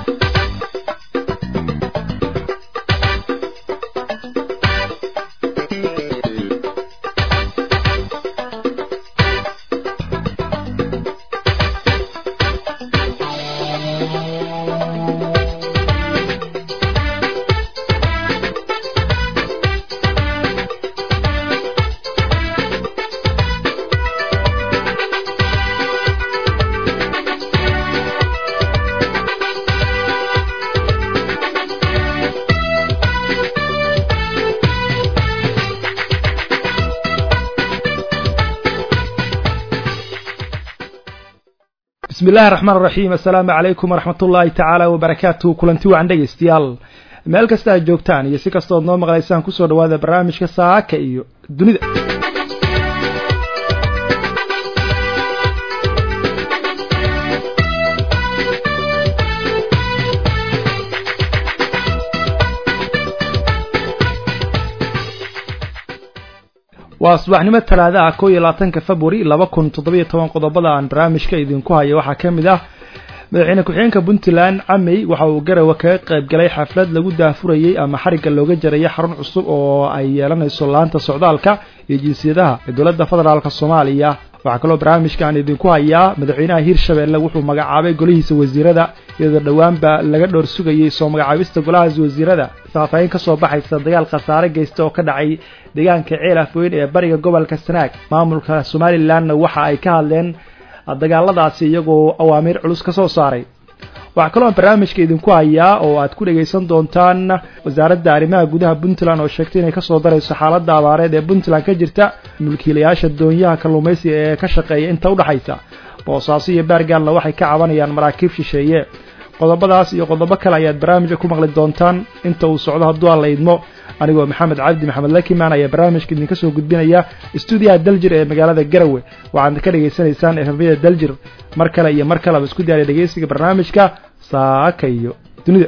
بسم الله الرحمن الرحيم السلام عليكم ورحمة الله تعالى وبركاته كلنتي وعن dhegeystayaal meel kasta aad joogtaan iyo si kasta oo noo maqlaysaan ku soo dhawaada barnaamijka saaka iyo dunida وأصبحنا الثلاثاء كوي لاتنك فبوري لبكون تضبية طوان قضبضة عن برامجك إذن كوها وحا كاملة مدعينا كحينك بنتلان عمي وحاو قرى وكاق قيب قلي حفلات لقودها فريي أما حرق اللوغة جريا حرون عصب أي لنا يسولان تصعدالك يجنسيدها الدولة فضل الصومالية وحكالو برامجك عن إذن كوها مدعينا هير شبه لوحو مقعابي قوليه سوزيرة إذا دوان با لقدر سوغي سو مقعابيست قولها سوزيرة فافاين كسو بحي صدقال قصارة جيستو كدعي deegaanka ceelafweyn ee bariga gobolka Sanaag maamulka Somaliland waxa ay ka hadleen dagaaladaasi iyagoo awaamiir culus ka soo saaray waxa kale oo barnaamijka idinku hayaa oo aad ku dhageysan doontaan wasaaradda arrimaha gudaha Puntland oo sheegtay inay ka soo darayso xaaladda abaareed ee Puntland ka jirta mulkiilayaasha doonyaha kalluumaysiga ee ka shaqeeya inta u dhaxaysa Boosaaso iyo Baargaanna waxay ka cabanayaan maraakiib shisheeye qodobadaas iyo qodobo kale ayaad barnaamijka ku maqli doontaan inta uu socdo hadduu aan la idmo anigoo maxamed cabdi maxamed lakimaan ayaa barnaamijka idinka soo gudbinaya stuudiyaha daljir ee magaalada Garowe waxaad ka dhageysanaysaan FM'da daljir mar kale iyo mar kale isku diyaariya dhageysiga barnaamijka saaka iyo dunida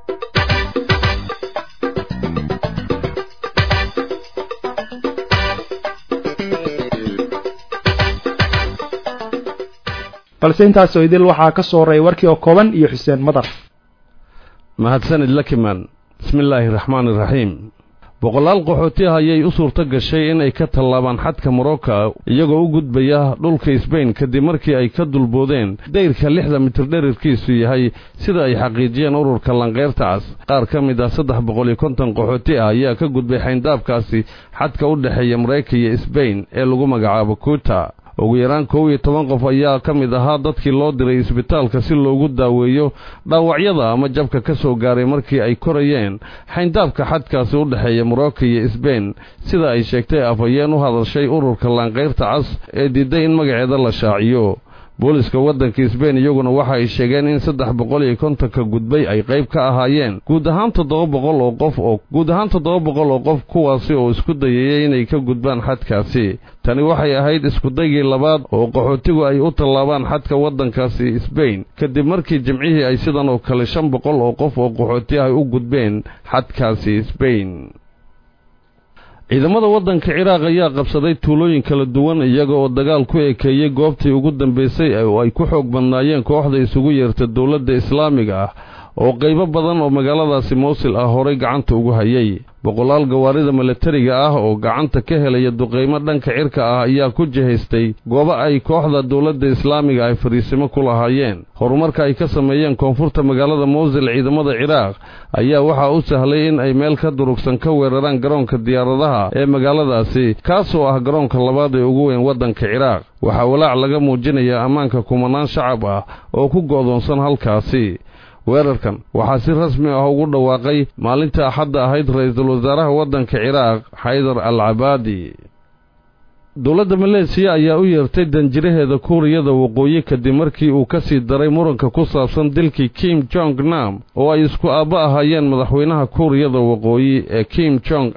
balse intaas oo idil waxaa ka soo reey warkii oo kooban iyo Xuseen Madar mahadsanid lakimaan bismillaahir rahmaanir rahiim boqolaal qaxooti ayay u suurta gashay in ay ka tallaabaan xadka Morocco iyagoo u gudbaya dhulka Spain kadib markii ay ka dulboodeen deyrka 60 mitir dhererkiisu yahay sida ay xaqiijiyeen ururka lanqeyrta cas qaar ka mid ah 350 qaxooti ayaa ka gudbay xayndaabkaasi xadka u dhaxeeya Mareykanka iyo Spain ee lagu magacaabo Ceuta ugu yaraan 12 qof ayaa ka mid ahaa dadkii loo diray isbitaalka si loogu daaweeyo dhaawacyada ama jabka ka soo gaaray markii ay korayeen xayndaabka xadkaasi u dhaxeeya Morocco iyo Spain sida ay sheegtay afayeen u hadashay ururka lanqeyrta cas ee diiday in magaceeda la shaaciyo booliska waddanka Spain iyaguna waxa ay sheegeen in 350 ka gudbay ay qayb ka ahaayeen guud ahaan 700 oo qof kuwaasi oo isku dayay inay ka gudbaan xadkaasi tani waxay ahayd isku daygii labaad oo qaxootigu ay u tallaabaan xadka waddankaasi Spain kadib markii jimcihii ay sidan oo kale 500 oo qof oo qaxooti ay u gudbeen xadkaasi Spain ciidamada waddanka Ciraaq ayaa qabsaday tuulooyin kala duwan iyaga oo dagaal ku ekeeyay goobtii ugu dambeysay oo ay ku xoog badnaayeen kooxda isugu yeertay dawladda Islaamiga ah oo qaybo badan oo magaaladaasi Mosul ah horay gacanta ugu hayay boqolaal gawaarida militariga ah oo gacanta ka helaya duqeymo dhanka cirka ah ayaa ku jihaystay goobo ay kooxda dawladda Islaamiga ay fariisimo ku lahaayeen horumarka ay ka sameeyeen koonfurta magaalada Mosul ciidamada Ciraaq ayaa waxa uu sahlay in ay meel ka durugsan ka weeraraan garoonka diyaaradaha ee magaaladaasi kaas oo ah garoonka labaad ee ugu weyn waddanka Ciraaq waxa walaac laga muujinayaa ammaanka kumanaan shacab ah oo ku go'doonsan halkaasi weerarkan waxaa si rasmi ah ugu dhawaaqay maalinta Axadda ahayd ra'iisul wasaaraha waddanka Ciraaq Haydar al-Abadi dawladda Malaysia ayaa u yeertay danjiraheeda Kuuriyada Waqooyi kadib markii uu ka sii daray muranka ku saabsan dilkii Kim Jong Nam oo ay isku aaba ahaayeen madaxweynaha Kuuriyada Waqooyi ee Kim Jong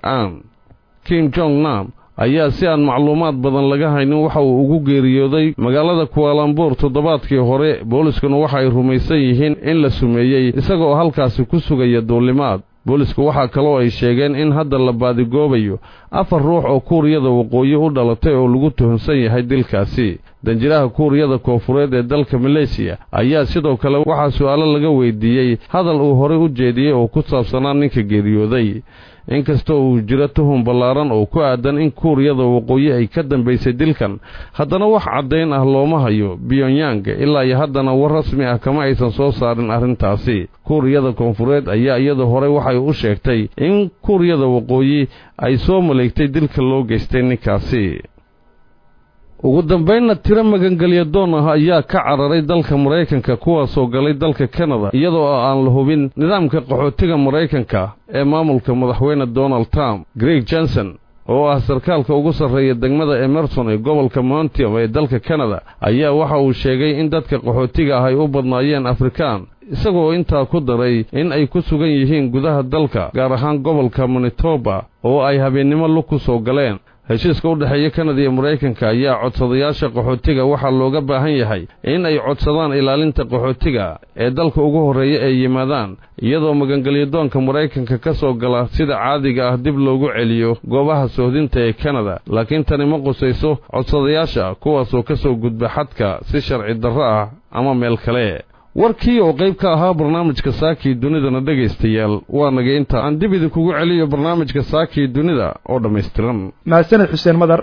Nam ayaa si aan macluumaad badan laga haynin waxa uu ugu geeriyooday magaalada Kuala Lumpur toddobaadkii hore booliskuna waxa ay rumaysan yihiin in la sumeeyay isagoo halkaasi ku sugaya duulimaad boolisku waxa kale oo ay sheegeen in hadda la baadigoobayo 4 ruux oo Kuuriyada Waqooyi u dhalatay oo lagu tuhunsan yahay dilkaasi danjiraha kuuriyada koonfureed ee dalka Malaysia ayaa sidoo kale waxaa su'aalo laga weydiiyey hadal uu hore u jeediyey oo ku saabsanaa ninka geeriyooday inkasta uu jiro tuhun ballaaran oo ku aadan in kuuriyada waqooyi ay ka dambaysay dilkan haddana wax caddayn ah looma hayo Pyongyang ilaa iyo haddana war rasmi ah kama aysan soo saarin arrintaasi kuuriyada koonfureed ayaa iyada hore waxay u sheegtay in kuuriyada waqooyi ay soo maleegtay dilka loo geystay ninkaasi ugu dambeynna tiro magangelya doon ah ayaa ka cararay dalka Mareykanka kuwaasoo galay dalka Canada iyadoo aan la hubin nidaamka qaxootiga Mareykanka ee maamulka madaxweyne Donald Trump. Greg Johnson oo ah sarkaalka ugu sarreeya degmada Emerson ee gobolka Montana ee dalka Canada ayaa waxa uu sheegay in dadka qaxootiga ah ay u badnaayeen Afrikaan isagoo intaa ku daray in ay ku sugan yihiin gudaha dalka gaar ahaan gobolka Manitoba oo ay habeenimo lug ku soo galeen. heshiiska u dhaxeeya Canada iyo Mareykanka ayaa codsadayaasha qaxootiga waxa looga baahan yahay in ay codsadaan ilaalinta qaxootiga ee dalka ugu horeeya ee yimaadaan iyadoo magangelyo doonka Mareykanka ka soo gala sida caadiga ah dib loogu celiyo goobaha sohdinta ee Canada laakiin tani ma qusayso codsadayaasha kuwaas oo ka soo gudba xadka si sharci darro ah ama meel kale warkii oo qayb ka ahaa barnaamijka Saakii Dunidana dhageystayaal waa naga inta aan dib idinku celiyo barnaamijka Saakii Dunida oo dhameystiran mahadsanid Xuseen Madar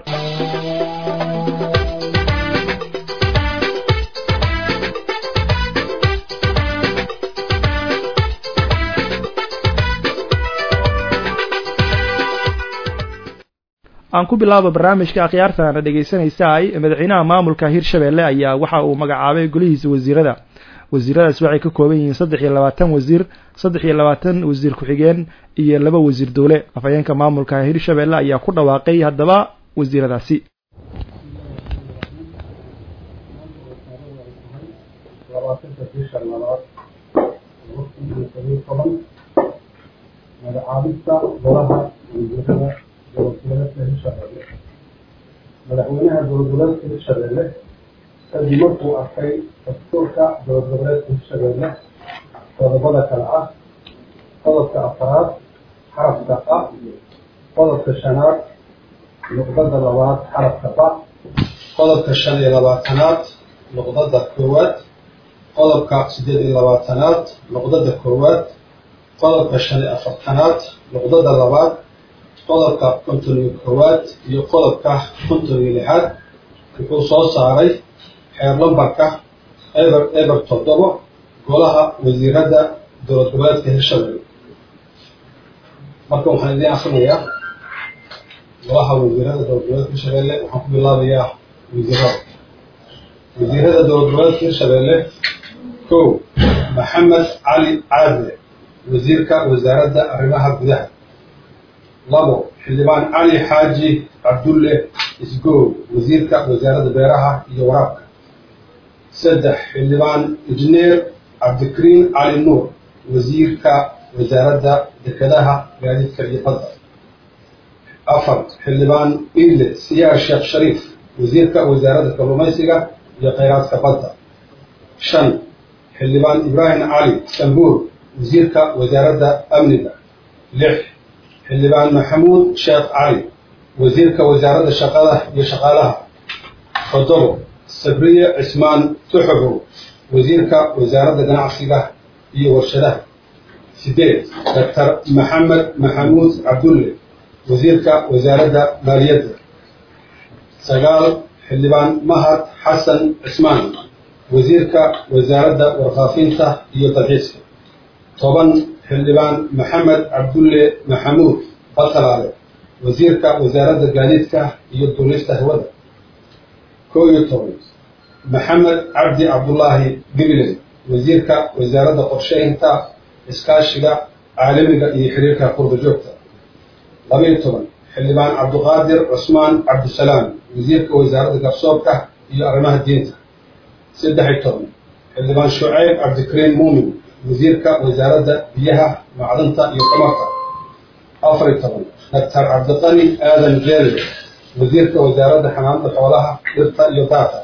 aan ku bilaabo barnaamijka akhyaartana dhageysanaysaa madaxweynaha maamulka Hirshabeelle ayaa waxa uu magacaabay golihiisa wasiirada wasiiradaas waxay ka kooban yihiin 23 wasiir 23 wasiir ku xigeen iyo 2 wasiir dawle afayeenka maamulka Hirshabeelle ayaa ku dhawaaqay hadaba wasiiradaasi madaxweynaha dowladda Hirshabeelle kadib markuu arkay dastuurka dowladda Hirshabeelle qodobada kala ah qodobka afraad xarafka a qodobka shanaad nuqdada labaad xarafka ba qodobka 25aad nuqdada koowaad qodobka 28aad nuqdada koowaad qodobka 54aad nuqdada labaad qodobka 51aad iyo qodobka 56aad wuxuu soo saaray xeer lambarka eber 7 golaha wasiirada dowladda Hirshabeelle marka waxaan idin akhriyaa golaha wasiirada dowladda Hirshabeelle waxaan ku bilaabayaa wasiirada dowladda Hirshabeelle ko Maxamed Ali Caadle wasiirka wasaaradda arrimaha gudaha labo xildhibaan Ali Xaaji Cabdulle Isgow wasiirka wasaaradda beeraha iyo waraabka saddex xildhibaan injineer Cabdikariin Ali Nuur wasiirka wasaaradda dekedaha gaadiidka iyo badda afar xildhibaan Ile Siyaar Sheekh Shariif wasiirka wasaaradda kalluumaysiga iyo kheyraadka badda shan xildhibaan Ibrahim Ali Sambuur wasiirka wasaaradda amniga lix xildhibaan Maxamuud Sheekh Ali wasiirka wasaaradda shaqada iyo shaqaalaha todobo Sabriye Cismaan Tuxubo wasiirka wasaaradda ganacsiga iyo warshadaha sideed Dr. Maxamed Maxamuud Cabdulle wasiirka wasaaradda maaliyadda sagaal xildhibaan Mahad Xasan Cismaan wasiirka wasaaradda warfaafinta iyo dalxiiska toban xildhibaan Maxamed Cabdulle Maxamuud Batalaale wasiirka wasaaradda gaadiidka iyo duulista hawada 11 Maxamed Cabdi Cabdullaahi Gibiley wasiirka wasaaradda qorsheynta iskaashiga caalamiga iyo xiriirka qurba joogta 12 xildhibaan Cabduqaadir Cusmaan Cabdisalaam wasiirka wasaaradda garsoorka iyo arrimaha diinta 13 xildhibaan Shucayb Cabdikariin Muumin wasiirka wasaaradda biyaha macdanta iyo tamarta 14 Dr. Cabdiqani Aadan Jeelle wasiirka wasaaradda xanaanada xoolaha dhirta iyo daaqa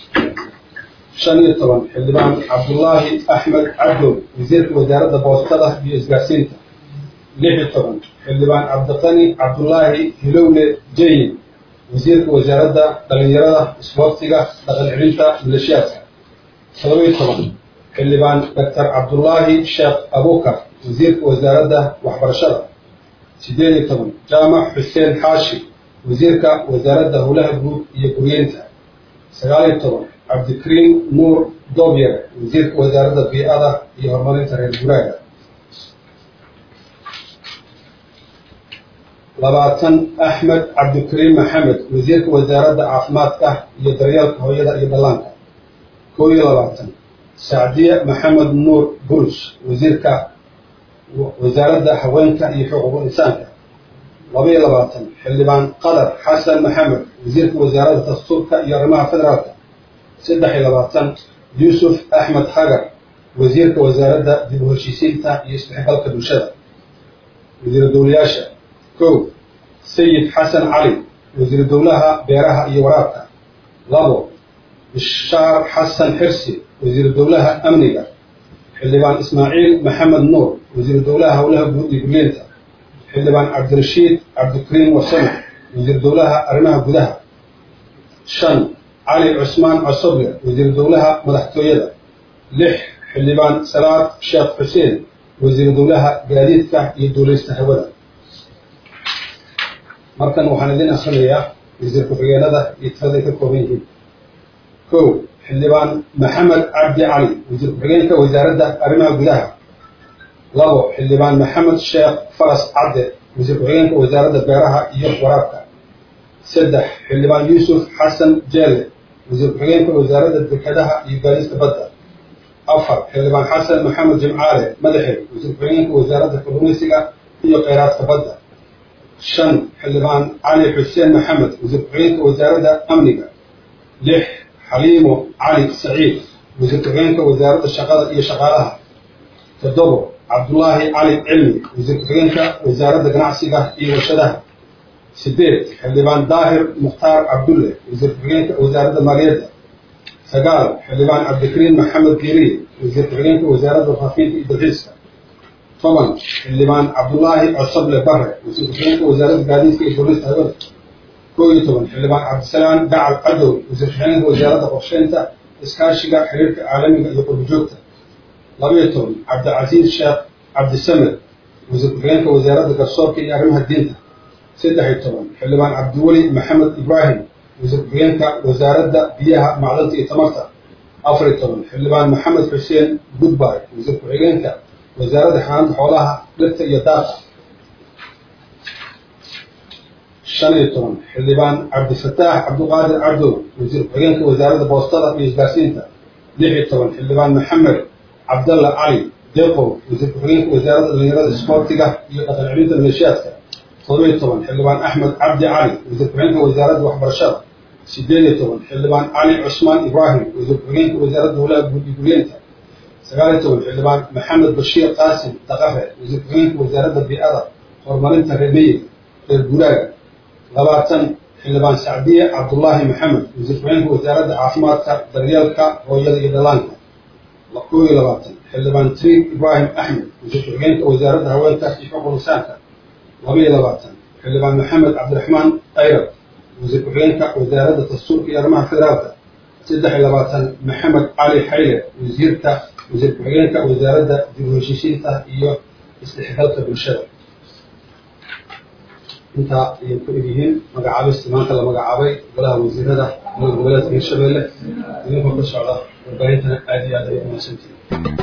15 xildhibaan Cabdullaahi Axmed Cabdow wasiirka wasaaradda boostada iyo isgaarsiinta 16 xildhibaan Cabdiqani Cabdullaahi Hilowle Jeyin wasiirka wasaaradda dhalinyarada isboortiga dhaqan celinta milishiyaadka 17 xildhibaan Dr. Cabdullaahi Sheekh Abuukar wasiirka wasaaradda waxbarashada 18 Jaamac Xuseen Xaashi wasiirka wasaaradda howlaha guud iyo guryeynta 19 Cabdikariim Nuur Doobyer wasiirka wasaaradda bii'ada iyo horumarinta reer guuraaga 20 Axmed Cabdikariim Maxamed wasiirka wasaaradda caafimaadka iyo daryeelka hooyada iyo dhallaanka 21 Sacdiya Maxamed Nuur Burush wasiirka wasaaradda haweenka iyo xuquuqul insaanka 22 xildhibaan Qadar Xasan Maxamed wasiirka wasaaradda dastuurka iyo arrimaha federaalka 23 Yuusuf Axmed Hagar wasiirka wasaaradda dib u heshiisiinta iyo isdhexgalka bulshada wasiir dowlayaasha 1 Sayid Xasan Cali wasiir dowlaha beeraha iyo waraabka 2 Bishaar Xasan Xirsi wasiir dowlaha amniga xildhibaan Ismaaciil Maxamed Nuur wasiir dowlaha howlaha guud iyo guryeynta xildhibaan Cabdirashiid Cabdikariim Wasame wasiir dowlaha arrimaha gudaha 5 Cali Cusmaan Cosoble wasiir dowlaha madaxtooyada 6 xildhibaan Salaad Sheekh Xuseen wasiir dowlaha gaadiidka iyo duulista hawada markan waxaan idin akhriyaa wasiir ku-xigeenada iyo tirada ka kooban yihiin 1 xildhibaan Maxamed Cabdi Cali wasiir ku-xigeenka wasaaradda arrimaha gudaha 2 xildhibaan Maxamed Sheekh Faras Cadde wasiir ku-xigeenka wasaaradda beeraha iyo waraabka 3 xildhibaan Yuusuf Xasan Jeele wasiir ku-xigeenka wasaaradda dekedaha iyo gaadiidka badda 4 xildhibaan Xasan Maxamed Jimcaale madaxe wasiir ku-xigeenka wasaaradda kalluumaysiga iyo kheyraadka badda 5 xildhibaan Cali Xuseen Maxamed wasiir ku-xigeenka wasaaradda amniga 6 Xaliimo Cali Saciid wasiir ku-xigeenka wasaaradda shaqada iyo shaqaalaha 7 Cabdullaahi Cali Cilmi wasiir ku-xigeenka wasaaradda ganacsiga iyo warshadaha 8 xildhibaan Daahir Mukhtaar Cabdulle wasiir ku-xigeenka wasaaradda maaliyadda 9 xildhibaan Cabdikariim Maxamed Giiri wasiir ku-xigeenka wasaaradda faafinta iyo dalxiiska 10 xildhibaan Cabdullaahi Cosoble Barre wasiir ku-xigeenka wasaaradda gaadiidka iyo duulista hawada 11 xildhibaan Cabdisalaan Gacal Cadow wasiir ku-xigeenka wasaaradda qorsheynta iskaashiga xiriirka caalamiga iyo qurbo-joogta 12 Cabdicasiis Sheekh Cabdisamed wasiir ku-xigeenka wasaaradda garsoorka iyo arrimaha diinta 13 xildhibaan Cabdiweli Maxamed Ibraahim wasiir ku-xigeenka wasaaradda biyaha macdanta iyo tamarta 14 xildhibaan Maxamed Xuseen Gudbaay wasiir ku-xigeenka wasaaradda xanaanada xoolaha dhirta iyo daaqa 15 xildhibaan Cabdifataax Cabdiqaadir Cabdow wasiir ku-xigeenka wasaaradda boostada iyo isgaarsiinta 16 xildhibaan Maxamed Cabdalla Cali Deeqow wasiir ku-xigeenka wasaaradda dhalinyarada isboortiga iyo dhaqan celinta milishiyaadka 17 xildhibaan Axmed Cabdi Cali wasiir ku-xigeenka wasaaradda waxbarashada 18 xildhibaan Cali Cusmaan Ibraahim wasiir ku-xigeenka wasaaradda howlaha guud iyo guryeynta 19 xildhibaan Maxamed Bashiir Qaasim Daqafe wasiir ku-xigeenka wasaaradda bii'ada horumarinta reer miyiga reer guuraaga 20 xildhibaan Sacdiye Cabdullaahi Maxamed wasiir ku-xigeenka wasaaradda caafimaadka daryeelka hooyada iyo dhallaanka 21 xildhibaan Triig Ibraahim Axmed wasiir ku-xigeenka wasaaradda haweenka iyo xuquuqul insaanka 22 xildhibaan Maxamed Cabdiraxmaan Ayrar wasiir ku-xigeenka wasaaradda dastuurka iyo arrimaha federaalka 23 Maxamed Cali Xayle wasiir ku-xigeenka wasaaradda dib u heshiisiinta iyo isdhexgalka bulshada intaa ayay ku egyihiin magacaabista maanta la magacaabay golaha wasiirada dowlad goboleedka Hirshabelle idinkoo ka socda warbaahintana aad iyo aad ay u mahadsantihiin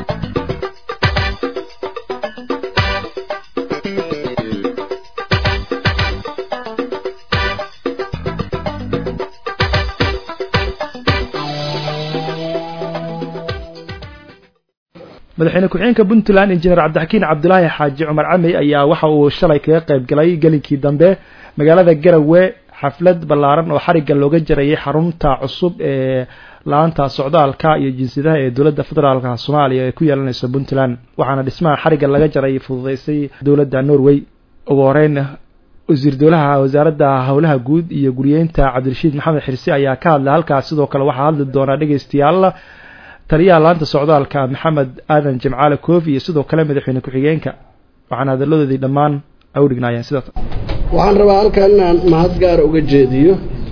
madaxweyne ku-xigeenka Puntland injineer Cabdixakiin Cabdulaahi Xaaji Cumar Camey ayaa waxa uu shalay kaga qayb galay galinkii dambe magaalada Garowe xaflad ballaaran oo xariga looga jaray xarunta cusub ee laanta socdaalka iyo jinsiyadaha ee dowladda federaalka Soomaaliya ee ku yeelanaysa Puntland waxaana dhismaha xariga laga jaray fududeysay dowladda Norway ugu horeyn wasiir dowlaha wasaaradda howlaha guud iyo guryeynta Cabdirashiid Maxamed Xirsi ayaa ka hadlay halkaas sidoo kale waxa hadli doona dhageystayaal taliyaha laanta socdaalka Maxamed Aadan Jimcaale Koof iyo sidoo kale madaxweyne ku-xigeenka waxaana hadaladoodii dhammaan ay u dhignaayeen sidoo waxaan rabaa halkan inaan mahad gaar uga jeediyo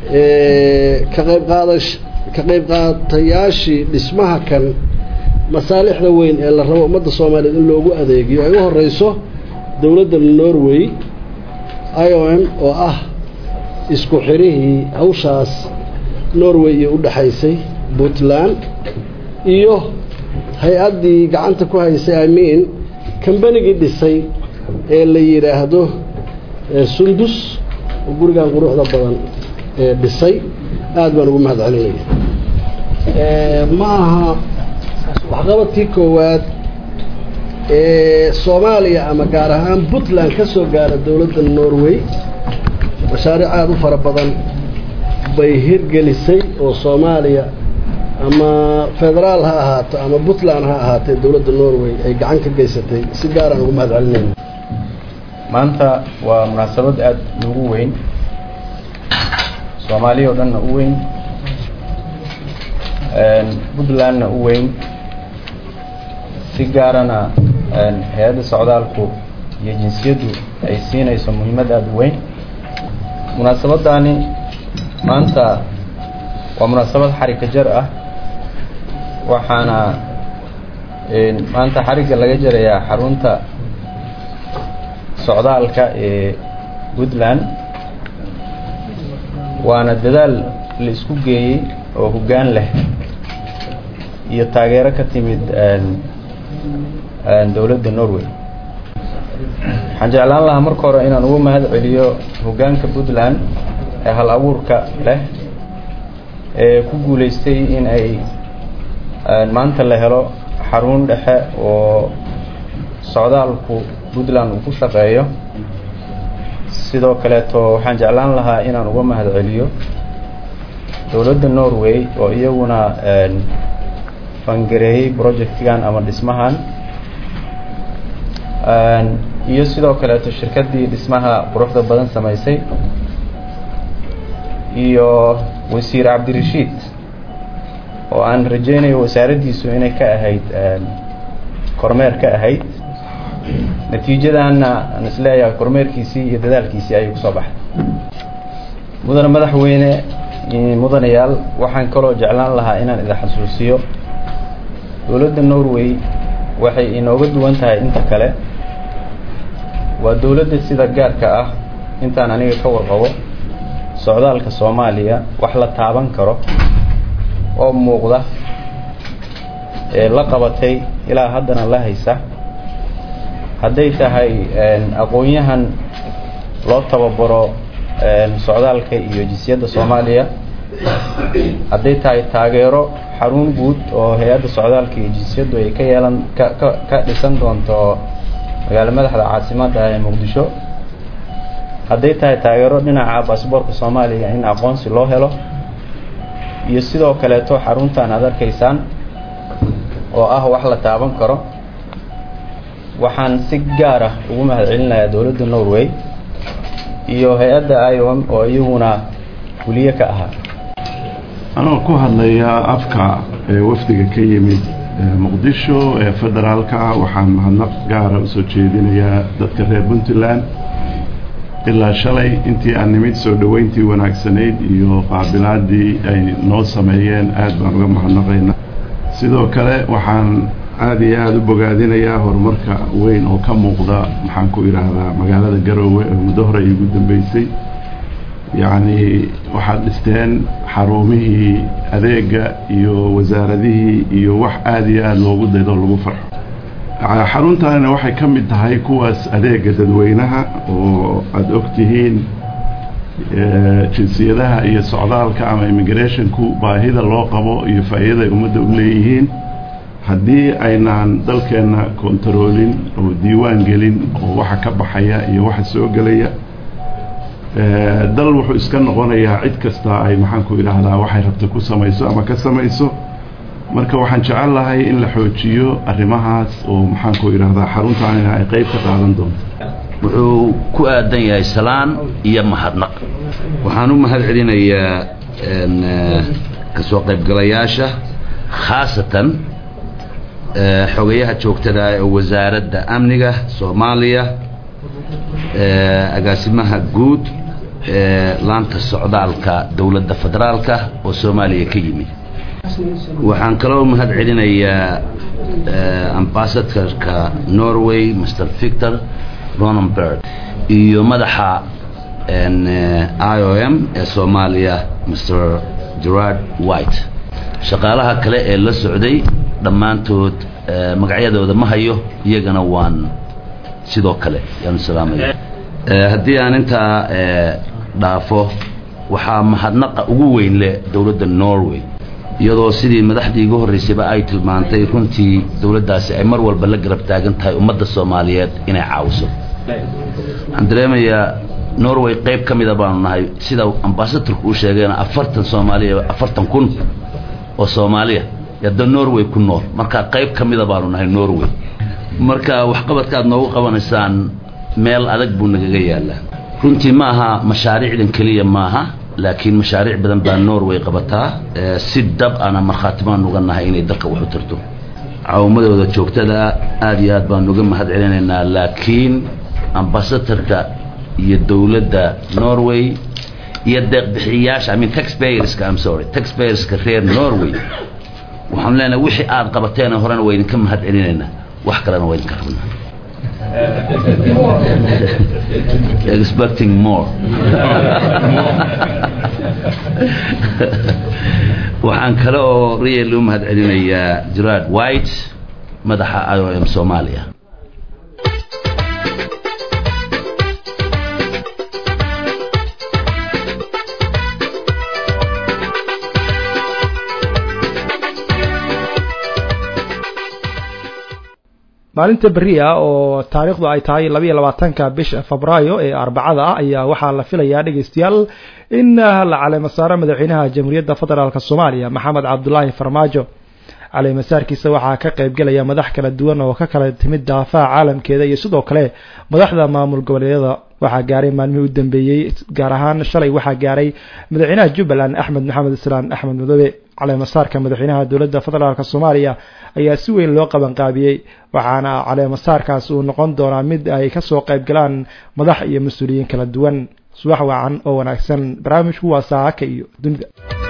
ka qayb qaatayaashii dhismaha kan masaalixda weyn ee la rabo ummadda Soomaaliyeed in loogu adeegiyo ay u horeyso dawladda Norway IOM oo ah isku xirihii hawshaas Norway iyo u dhaxaysay Puntland iyo hay-addii gacanta ku haysay kambanigii dhisay ee la yiraahdo Sundus oo gurigan quruxda badan ee dhisay aad baan ugu mahadcelinayaa maaha waxqabadkii koowaad ee Soomaaliya ama gaar ahaan Puntland ka soo gaara dawladda Norway mashaariic aad u fara badan bay hirgelisay oo Soomaaliya ama federaal ha ahaato ama Puntland ha ahaatee dawladda Norway ay gacan ka geysatay si gaar ah ugu mahadcelinayna maanta waa munaasabad aad ugu weyn Soomaaliya oo dhan u weyn Puntland u weyn si gaarana hay'adda socdaalku iyo jinsiyadu ay siinayso muhiimad aad u weyn munaasabadani maanta waa munaasabad xariga jar ah waxaana maanta xariga laga jarayaa xarunta socdaalka ee Puntland waana dadaal la isku geeyay oo hoggaan leh iyo taageero ka timid dawladda Norway waxaan jeclaan lahaa marka hore inaan ugu mahad celiyo hoggaanka Puntland ee hal abuurka leh ee ku guuleystay in ay maanta la helo xarun dhexe oo socdaalku Puntland uu ku shaqeeyo sidoo kale waxaan jeclaan lahaa inaan ugu mahad celiyo dawladda Norway oo iyaguna fangareeyay projectkan ama dhismahan iyo sidoo kale shirkaddii dhismaha quruxda badan samaysay iyo wasiir Cabdirashiid oo aan rajaynayo wasaaraddiisu inay ka ahayd kormeer ka ahayd natiijadaana aan isleeyahay kormeerkiisii iyo dadaalkiisii ayuu ku soo baxay mudane madaxweyne mudanayaal waxaan kaloo jeclaan lahaa inaan idin xasuusiyo dawladda Norway waxay inooga duwan tahay inta kale waa dawladda sida gaarka ah intaan aniga ka warqabo socdaalka Soomaaliya wax la taaban karo oo muuqda ee la qabatay ilaa haddana la haysa hadday tahay aqoonyahan loo tababaro socdaalka iyo jinsiyadda Soomaaliya hadday tahay taageero xarun guud oo hay'adda socdaalka iyo jinsiyaddu ay ka dhisan doonto magaalada madaxda caasimadda ee Muqdisho hadday tahay taageero dhinaca baasaboorka Soomaaliya in aqoonsi loo helo iyo sidoo kale xaruntan aad arkaysaan oo ah wax la taaban karo waxaan si gaar ah ugu mahadcelinayaa dawladda Norway iyo hay'adda IOM oo iyaguna kuliye ka ahaa anoo ku hadlaya afka wafdiga ka yimid Muqdisho ee federaalka waxaan mahadnaq gaar ah u soo jeedinayaa dadka reer Puntland ilaa shalay intii aan nimid soo dhaweyntii wanaagsanayd iyo qaabilaadii ay noo sameeyeen aad baan uga mahadnaqaynaa sidoo kale waxaan aad iyo aad u bogaadinayaa horumarka weyn oo ka muuqda maxaan ku yiraahdaa magaalada Garowe ee muddo hore ugu dambeysay yacni waxaad dhisteen xarumihii adeega iyo wasaaradihii iyo wax aad iyo aad loogu daydo lagu farxo xaruntaana waxay ka mid tahay kuwaas adeega dadweynaha oo aad ogtihiin jinsiyadaha iyo socdaalka ama immigrationku baahida loo qabo iyo faa'iidada ay ummadda u leeyihiin haddii aynaan dalkeenna kontaroolin oo diiwaan gelin oo waxa ka baxaya iyo waxa soo gelaya dal wuxuu iska noqonayaa cid kasta ay maxaan ku yiraahdaa waxay rabto ku samayso ama ka samayso marka waxaan jecel lahay in la xoojiyo arrimahaas oo maxaan ku yiraahdaa xaruntan ay qayb ka qaadan doonto wuxuu ku aadan yahay salaan iyo mahadnaq waxaan u mahad celinayaa ka soo qaybgalayaasha khaasatan xogayaha joogtada ee wasaaradda amniga Soomaaliya agaasimaha guud laanta socdaalka dowladda federaalka oo Soomaaliya ka yimid waxaan kaloo mahad celinayaa ambassadorka Norway Mr. Victor Ronenberg iyo madaxa IOM ee Soomaaliya Mr. Gerard White shaqaalaha kale ee la socday dhammaantood magacyadooda ma hayo iyagana waan sidoo kale yaan salaamay haddii aan inta dhaafo waxaa mahadnaqa ugu weyn leh dowladda Norway iyadoo sidii madaxdii ugu horeysayba ay tilmaantay runtii dowladdaasi ay mar walba la garab taagan tahay ummadda Soomaaliyeed inay caawiso waxaan dareemayaa Norway qayb ka mid ah baanu nahay sida ambassadorku uu sheegayna 40 Soomaaliya 40,000 oo Soomaaliya yada Norway ku nool marka qayb ka mid ah baanu nahay Norway marka wax qabadka aad noogu qabanaysaan meel adag buu nagaga yaalaa runtii ma aha mashaariicdan kaliya maaha laakiin mashaariic badan baa Norway qabataa si dab ana marxaatimaan uga nahay inay dalka wax u tarto caawimadooda joogtada aad iyo aad baan uga mahad celinaynaa laakiin ambassadorka iyo dowladda Norway iyo deeq bixiyaasha taxpayers ka reer Norway waxaan leenahay wixii aad qabateen horena way idinka mahad celinaynaa wax kalena way idinka rabnaa expecting more waxaan kale oo real mahad celinayaa Gerard White madaxa IOM Soomaaliya maalinta bariya oo taariikhdu ay tahay 22 bisha Febraayo ee Arbacada ayaa waxaa la filayaa dhageystayaal in la caleemo saaro madaxweynaha Jamhuuriyadda Federaalka Soomaaliya Maxamed Cabdullaahi Farmaajo caleemo saarkiisa waxaa ka qayb galaya madax kala duwan oo ka kala timid daafaha caalamkeeda iyo sidoo kale madaxda maamul goboleedyada waxaa gaaray maalmihii u dambeeyay gaar ahaan shalay waxaa gaaray madaxweynaha Jubbaland Axmed Maxamed Islaan Axmed Madoobe caleemo saarka madaxweynaha dowladda federaalka Soomaaliya ayaa si weyn loo qaban qaabiyay waxaana caleemo saarkaas uu noqon doonaa mid ay ka soo qayb galaan madax iyo mas'uuliyiin kala duwan subax wacan oo wanaagsan barnaamijku waa saaka iyo dunida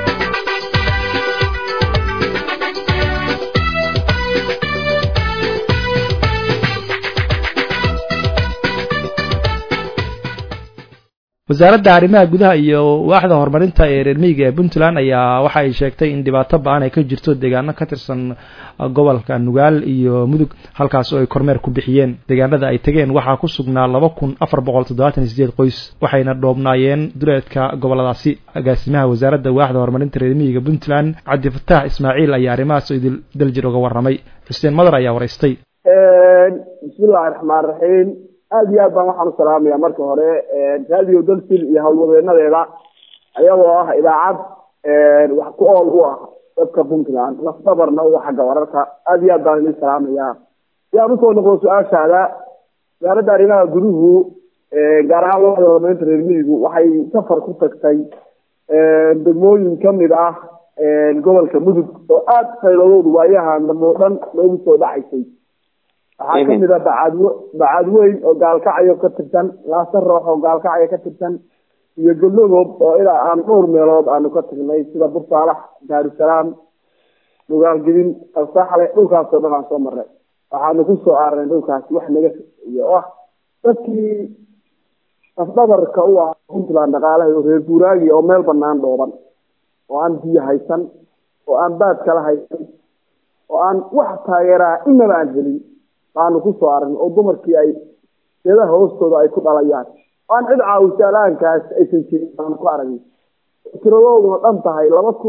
wasaaradda arrimaha gudaha iyo waaxda horumarinta ee reer miyiga ee Puntland ayaa waxa ay sheegtay in dhibaato ba'an ay ka jirto deegaano ka tirsan gobolka Nugaal iyo Mudug halkaas oo ay kormeer ku bixiyeen deegaanada ay tageen waxaa ku sugnaa 2478 qoys waxayna dhoobnaayeen duleedka goboladaasi agaasimaha wasaaradda waaxda horumarinta reer miyiga Puntland Cabdi Fataax Ismaaciil ayaa arrimahaas daljir uga warramay Xuseen Madar ayaa wareystay bismillaahir rahmaanir rahiim aad iyo aad baan waxaan u salaamayaa marka hore raadiyo dalsil iyo hawlwadeenadeeda ayagoo ah idaacad wax ku ool u ah dadka Puntland lafdabarna u xagga wararka aad iyo aad baan idin salaamayaa yaa u soo noqdo su'aashaada wasaaradda arrimaha guduhu gaar ahaan waaxda horumarinta reer miyigu waxay safar ku tagtay degmooyin ka mid ah gobolka Mudug oo aad fayladoodu waayahan dambe dhan loogu soo dhacaysay waxaa kamid ah bacad weyn oo gaalkacyo ka tirsan laasar roox oo gaalkacyo ka tirsan iyo gologoob oo ilaa aan dhowr meelood aanu ka tagnay sida Bursaalax Daarusalaam Nugaal Gidin Alsaxle dhulkaasoo dhan aan soo marray waxaanu ku soo aarnay dhulkaasi wax naga iyo dadkii afdabarka u ah Puntland dhaqaalaha oo reer guuraagi oo meel banaan dhooban oo aan biyo haysan oo aan baad kala haysan oo aan wax taageeraa inaba aan helin aanu ku soo aragnay oo dumarkii ay seedaha hoostooda ay ku dhalayaan aan cid caawitaankaas aysan jirin aan ku aragnay tiradoodu dhan tahay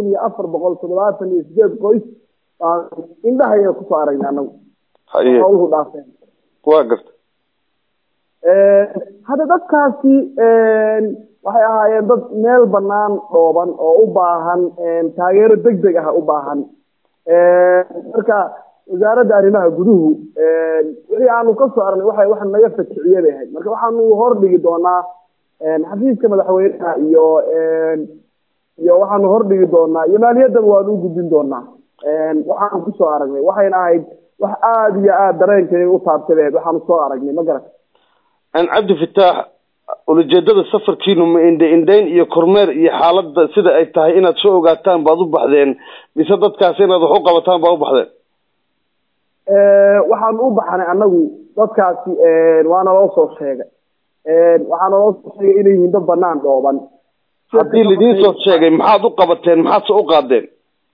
2478 qoys aan indhaha ku soo aragnay anagu hawluhu dhaafeen waa garta hada dadkaasi waxay ahaayeen dad meel banaan dhooban oo u baahan taageero degdeg ah u baahan marka wasaaradda arrimaha guduhu wixii aanu ka soo aragnay wax naga fakiciyay ahayd marka waxaanu hor dhigi doonaa xafiiska madaxweynaha iyo waxaanu hor dhigi doonaa iyo maaliyaddan waanu u gudbin doonaa waxaanu ku soo aragnay waxayna ahayd wax aad iyo aad dareenkeena u taabtay waxaanu soo aragnay ma garan Cabdi Fataax ulajeedada safarkiinu ma indhayn iyo kormeer iyo xaaladda sida ay tahay inaad soo ogaataan baad u baxdeen mise dadkaas inaad wax u qabataan baad u baxdeen waxaan u baxnay anagu dadkaasi waana loo soo sheegay waxaana loo soo sheegay inay yihiin dad banaan dhooban haddii lidiin soo sheegay maxaad u qabateen maxaad soo u qaadeen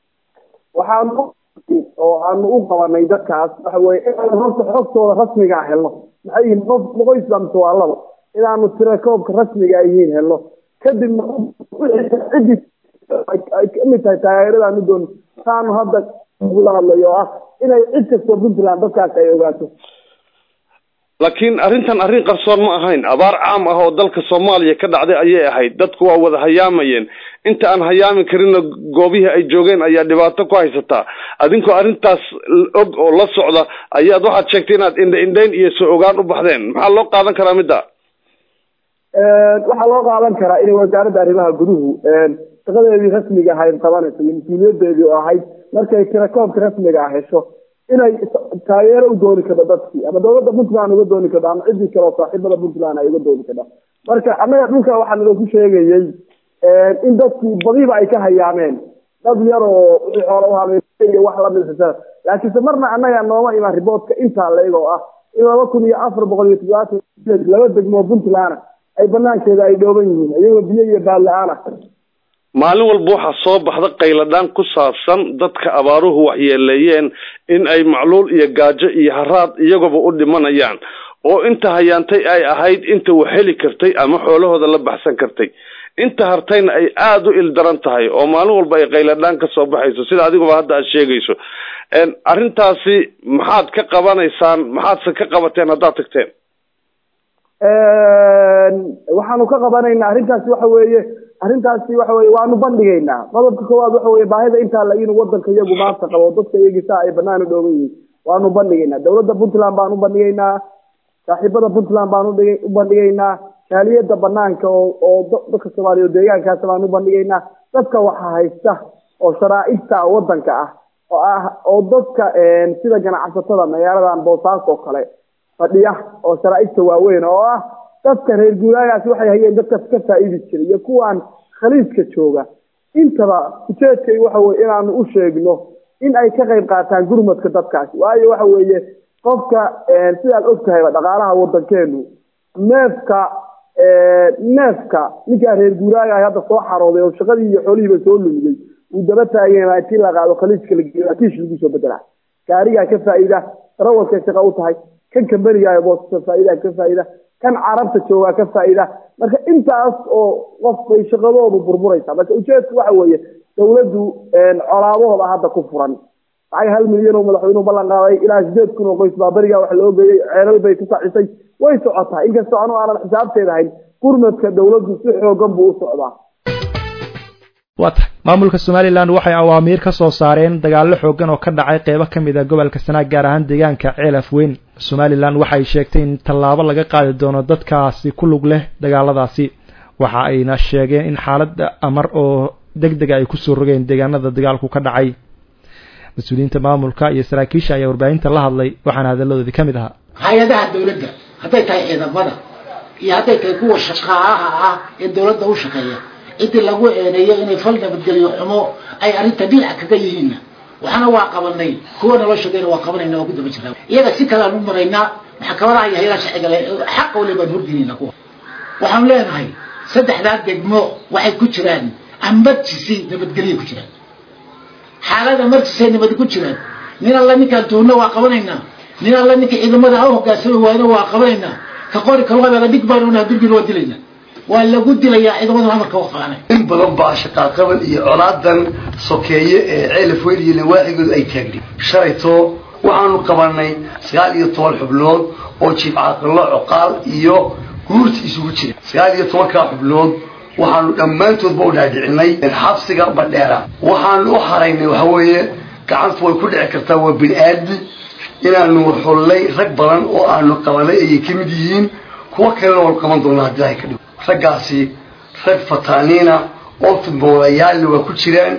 aanu u qabanay dadkaas waxa weye inaan horta xogtooda rasmiga ah helno maxay yihiin qof islaamta waa laba inaanu tirakoobka rasmiga ah yihiin helno kadibna ciddii ay kamid tahay taageeradaan u doon taanu hadda la hadlayo oo ah inay cid kastoo puntland dadkaas ay ogaato laakiin arrintan arrin qarsoon ma ahayn abaar caam ah oo dalka Soomaaliya ka dhacday ayay ahayd dadku waa wada hayaamayeen inta aan hayaami karin goobihii ay joogeen ayaa dhibaato ku haysata adinkoo arrintaas og oo la socda ayaad waxaad sheegtay inaad indhayn iyo soo ogaan u baxdeen maxaa loo qaadan karaa midda waxaa loo qaadan karaa inay wasaaradda arrimaha guduhu shaqadeedii rasmiga ahayd qabanayso iyo mas-uuliyadeedii oo ahayd markay tirakoobka rasmiga ah hesho inay taageero u dooni karto dadkii ama dowladda puntland uga dooni karto ama ciddii kale oo saaxiibada puntland ay uga dooni karto marka annaga dhulka waxaa naloogu sheegayey in dadkii badiba ay ka hayaameen dad yar oo wixii xoolo u habeeyay iyo wax lamid ah laakiinse marna annaga nooma imaan riboodka intaa leeg oo ah in 2470 laba degmo puntland ay banaankeeda ay dhooban yihiin iyagoo biyo iyo baal la'aan ah maalin walba waxaa soo baxda qayladhaan ku saabsan dadka abaaruhu waxyeeleeyeen in ay macluul iyo gaajo iyo haraad iyagaba u dhimanayaan oo inta hayaantay ay ahayd inta wax heli kartay ama xoolahooda la baxsan kartay inta hartayna ay aad u ildaran tahay oo maalin walba ay qayladhaan ka soo baxayso sida adiguba hadda aad sheegayso arrintaasi maxaad ka qabanaysaan maxaadse ka qabateen haddaad tagteen waxaanu ka qabanaynaa arrintaasi waxa weeye waanu bandhigaynaa qodobka koowaad waxa weeye baahida intaa la inuu wadanka iyagu maanta qabo dadka iyagiisa ay banaan u dhooban yihiin waanu bandhigaynaa dowladda puntland baanu bandhigaynaa saaxiibada puntland baanu u bandhigaynaa jaaliyada banaanka oo dadka Soomaaliya deegaankaas baanu u bandhigaynaa dadka waxa haysta oo sharaa'icta wadanka ah oo dadka sida ganacsatada magaalada Boosaaso oo kale fadhiya oo sharaa'icta waaweyn oo ah dadka reer guuraagaasi waxay hayeen dadka ka faa'iidi jiray iyo kuwan khaliiska jooga intaba ujeedkay waxa weeye inaanu u sheegno in ay ka qayb qaataan gurmadka dadkaasi waayo waxa weeye qofka sidaad ogtahay dhaqaalaha wadankeenu neefka ninka reer guuraaga hadda soo xarooday oo shaqadii iyo xoolihiiba soo lumiyay uu daba taageen intii la qaado khaliiska la geeyo kiish lagu soo bedela gaariga ka faa'iida rawalka shaqo u tahay kan kambaniga ay boos faa'iida ka faa'iida kan carabta jooga ka faa'iida marka intaas oo qof bay shaqadoodu burburaysa marka ujeedku waxa weeye dawladdu colaadooda hadda ku furan ay 1 milyan oo madaxweynuhu ballan qaaday ilaa 8,000 oo qoys bariga wax loo geeyay ceelal bay ku sacisay way socotaa inkastoo aanu aanan xisaabteeda hayn gurmadka dawladdu si xoogan buu u socdaa maamulka Somaliland waxay awaamiir ka soo saareen dagaalo xoogan oo ka dhacay qaybo kamid ah gobolka Sanaag gaar ahaan deegaanka Ceelaf Weyn Somaliland waxay sheegtay in tallaabo laga qaadi doono dadkaasi ku lug leh dagaaladaasi waxa ayna sheegeen in xaaladda amar oo degdeg ay ku soo rogeen deegaanada dagaalku ka dhacay mas'uuliyiinta maamulka iyo saraakiisha ayaa warbaahinta la hadlay waxaana hadaladoodii kamid ahaa hay'adaha dawladda haday tahay ciidamada iyo haday tahay kuwa shaqaalaha ah ee dawladda u shaqeeya inta lagu eedeeyo inay fal nabadgelyo xumo ay arinta dhinac kaga yihiin waxana waa qabanay kuwa noloshooda waa qabanayna oo ku daba jiraa iyaga si kala u maraynaa maxkamadaha iyo hay'adaha sharciga xaq u leeyahay hurdinina kuwa waxaan leenahay saddexda degmo waxay ku jiraan ambatisi nabadgelyo ku jiraan xaalada markii nabad ku jiraan nin alla ninka doona waa qabanayna nin alla ninka ciidamada ah hoggaansan waa qabanayna ka qori kalwada dhig baaruna dirbiga waa dilayna waa lagu dilayaa ciidamada amarka oo qabanay in badan baa shaqo qaban iyo colaadan sokeeye ee Ceelaf Weyn iyo waaxigoodu ay taagni shalayto waxaanu qabanay 19 xubnood oo jiif caaqilo cuqaal iyo guurti isugu jira 19 xubnood waxaanu dhammaantood baa u dhaadhicinay xabsiga badheera waxaanu u xaraynay waxa weeye gacanta way ku dhici kartaa waa bini'aadmi inaanu xullay rag badan oo aanu qabanay ay ka mid yihiin kuwa kale oo qaban doona hadii ay ka dhigo raggaasi rag fataaniina oo futboolayaal waa ku jiraan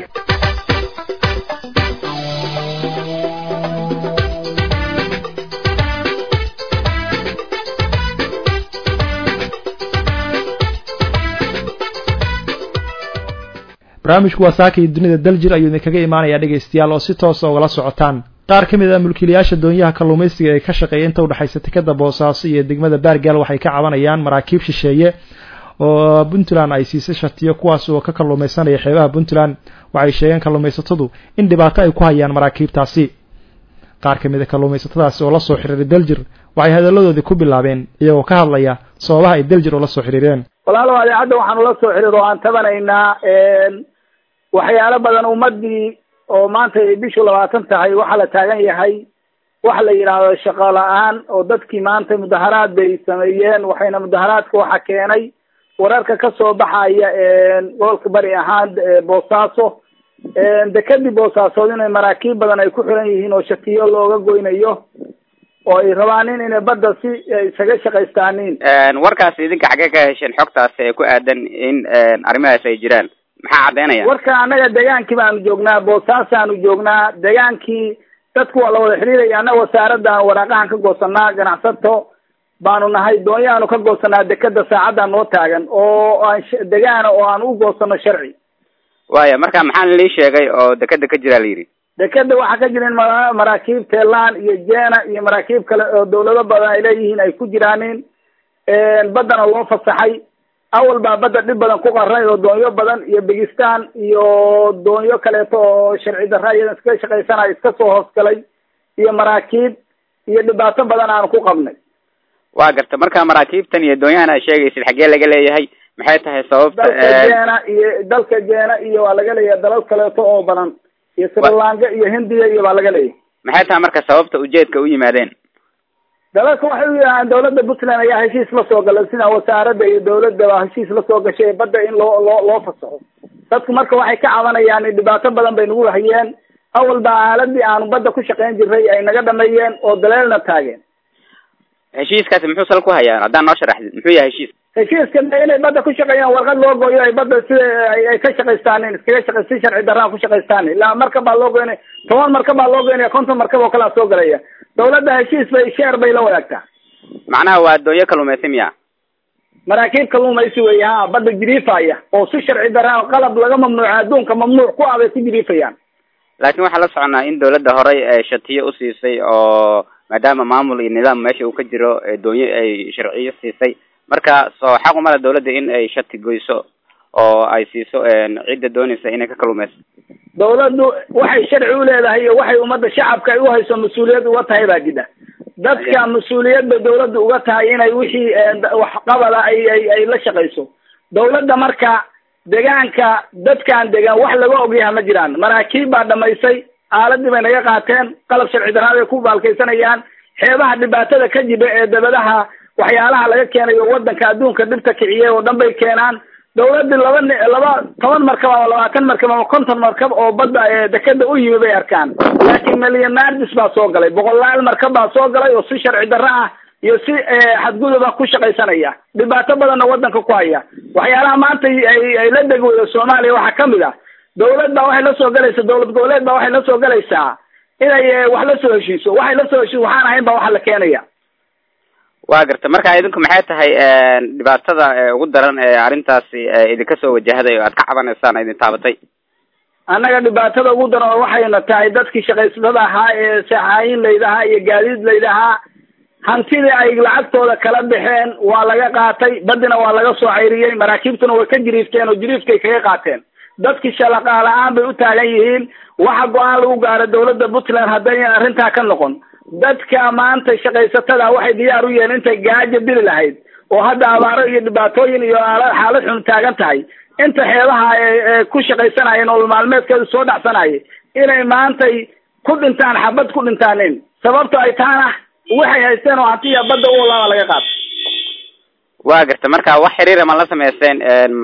barnaamijku waa saakay dunida daljir ayuu idinkaga imaanayaa dhegaystayaal oo si toos ah ugala socotaan qaar ka mid ah mulkiilayaasha doonyaha kalluumaysiga ee ka shaqeeya inta u dhaxaysa tikada Boosaaso iyo degmada Baargaal waxay ka cabanayaan maraakiib shisheeye oo Puntland ay siisay shatiyo kuwaas oo ka kalluumaysanaya xeebaha Puntland waxay sheegeen kalluumaysatadu in dhibaato ay ku hayaan maraakiibtaasi qaar ka mid ah kalluumaysatadaasi oo la soo xiriiray daljir waxay hadaladoodii ku bilaabeen iyagoo ka hadlaya sababaha ay daljir oo la soo xiriireen walaalo adeecada waxaan la soo xiriiro aan tabanaynaa waxyaalo badan ummadii oo maanta ay bishu 20 tahay waxa la taagan yahay waxa la yiraahdo shaqo la'aan oo dadkii maanta mudaharaad bay sameeyeen waxayna mudaharaadka waxa keenay wararka ka soo baxaya gobolka bari ahaan Boosaaso dekadii Boosaaso inay maraakiib badan ay ku xiran yihiin oo shatiyo looga goynayo oo ay rabaan inay badda si isaga shaqaystaan warkaas idinka xagee ka hesheen xogtaas ee ku aadan in arrimahaas ay jiraan maxaa cadeynaya warka anaga deegaankii baanu joognaa Boosaaso aanu joognaa deegaankii dadku waa la wada xiriiraya anaga wasaaradda waraaqahan ka goosanaa ganacsato baanu nahay doonyaanu ka goosanaa dekada saacada noo taagan oo aan deegaana oo aan u goosano sharci waaya marka maxaan la sheegay oo dekada ka jira liiri dekada waxa ka jireen maraakiib Thailand iyo Jeena iyo maraakiib kale oo dawlado badan ay leeyihiin ay ku jiraan badana loo fasaxay awal baa badda dhib badan ku qarnay oo doonyo badan iyo Bigistaan iyo doonyo kale oo sharci darro iska shaqaysanay iska soo hoosgalay iyo maraakiib iyo dhibaato badan aan ku qabnay waa garta marka maraakiibtan iyo doonyahana sheegaysid xagee laga leeyahay maxay tahay sababta dalka Jeena iyo waa laga leeyahay dalal kale oo badan iyo Sri Lanka iyo Hindiya iyo waa laga leeyahay maxay tahay marka sababta ujeedka u yimaadeen dalka waxay u yahay dawladda Puntland ayaa heshiis la soo galay sida wasaaradda iyo dawladda waa heshiis la soo gashay badda in loo fasaxo dadku marka waxay ka cabanayaan dhibaato badan bay nagu hayeen awal baa aaladii aan badda ku shaqeyn jiray ay naga dhameeyeen oo daleelna taageen heshiiskaasi muxuu sal ku hayaan haddaan noo sharaxdid muxuu yahay heshiiska inay badda ku shaqeeyaan warqad loo gooyo ay badda sida ay ka shaqaystaan iskaga shaqaysi sharci darraan ku shaqaystaan ilaa marka baa loo gooynay 10 marka baa loo gooynay 50 marka oo kala soo galaya dawladda heshiis bay share bay la wadaagtaa macnaha waa doonyo kalluumaysi miya maraakiib kalluumaysi weeyaa badda jiriifaya oo si sharci darraan qalab laga mamnuuca adduunka mamnuuc ku ah bay ku jiriifayaan laakiin waxa la soconaa in dawladda horey ay shatiyo u siisay oo maadaama maamul iyo nidaam meesha uu ka jiro doonyo ay sharciyo siisay marka soo xaq uma leh dawladda in ay shati goyso oo ay siiso cidda doonaysa inay ka kalluumayso dawladdu waxay sharci u leedahay waxay ummadda shacabka ay u hayso mas'uuliyad uga tahay baa jida dadka mas'uuliyadda dawladdu uga tahay inay wixii wax qabada ay la shaqayso dawladda marka deegaanka dadkan deegaan wax laga ogyahay ma jiraan maraakiib baa dhamaysay aaladii bay naga qaateen qalab sharci darrada ay ku baalkaysanayaan xeebaha dhibaatada ka jira ee dabadaha waxyaalaha laga keenayo wadanka adduunka dhibta kiciyay oo dhan bay keenaan dawladda 10 markab ama 20 markab ama 50 markab oo badda dekada u yimid bay arkaan laakiin milyaneers baa soo galay boqolaal markab baa soo galay oo si sharci darro ah iyo si xadgudub ku shaqaysanaya dhibaato badan wadanka ku haya waxyaalaha maanta ay la degwada Soomaaliya waxa kamid ah dawladda waxay la soo galaysaa dawlad goboleed baa waxay la soo galaysaa inay wax la soo heshiiso waxay la soo heshiiso waxaan ahayn baa waxa la keenaya waa garta marka idinku maxay tahay dhibaatada ugu daran ee arintaasi idinka soo wajahday oo aad ka cabanaysaan idin taabatay annaga dhibaatada ugu daran waxayna tahay dadkii shaqaysatada ahaa ee saxaayin leedaha iyo gaadiid leedaha hantidii ay lacagtooda kala baxeen waa laga qaatay badina waa laga soo cayriyay maraakiibtuna way ka jiriifteen oo jiriifkay kaga qaateen dadkii shaqo la'aan bay u taagan yihiin waxa go'aan lagu gaaray dawladda Puntland haddii arrinta ka noqon dadka maanta shaqaysatada waxay diyaar u yihiin intay gaajo dili lahayd oo hadda abaaro iyo dhibaatooyin iyo xaalad xun taagan tahay inta xeebaha ku shaqaysanayeen oo maalmeedkooda soo dhacsanayay inay maanta ku dhintaan xabad ku dhintaaneen sababta ay taana waxay haysteen oo hantiya badda u walaal laga qaat waa garta marka wax xiriir ma la sameeyeen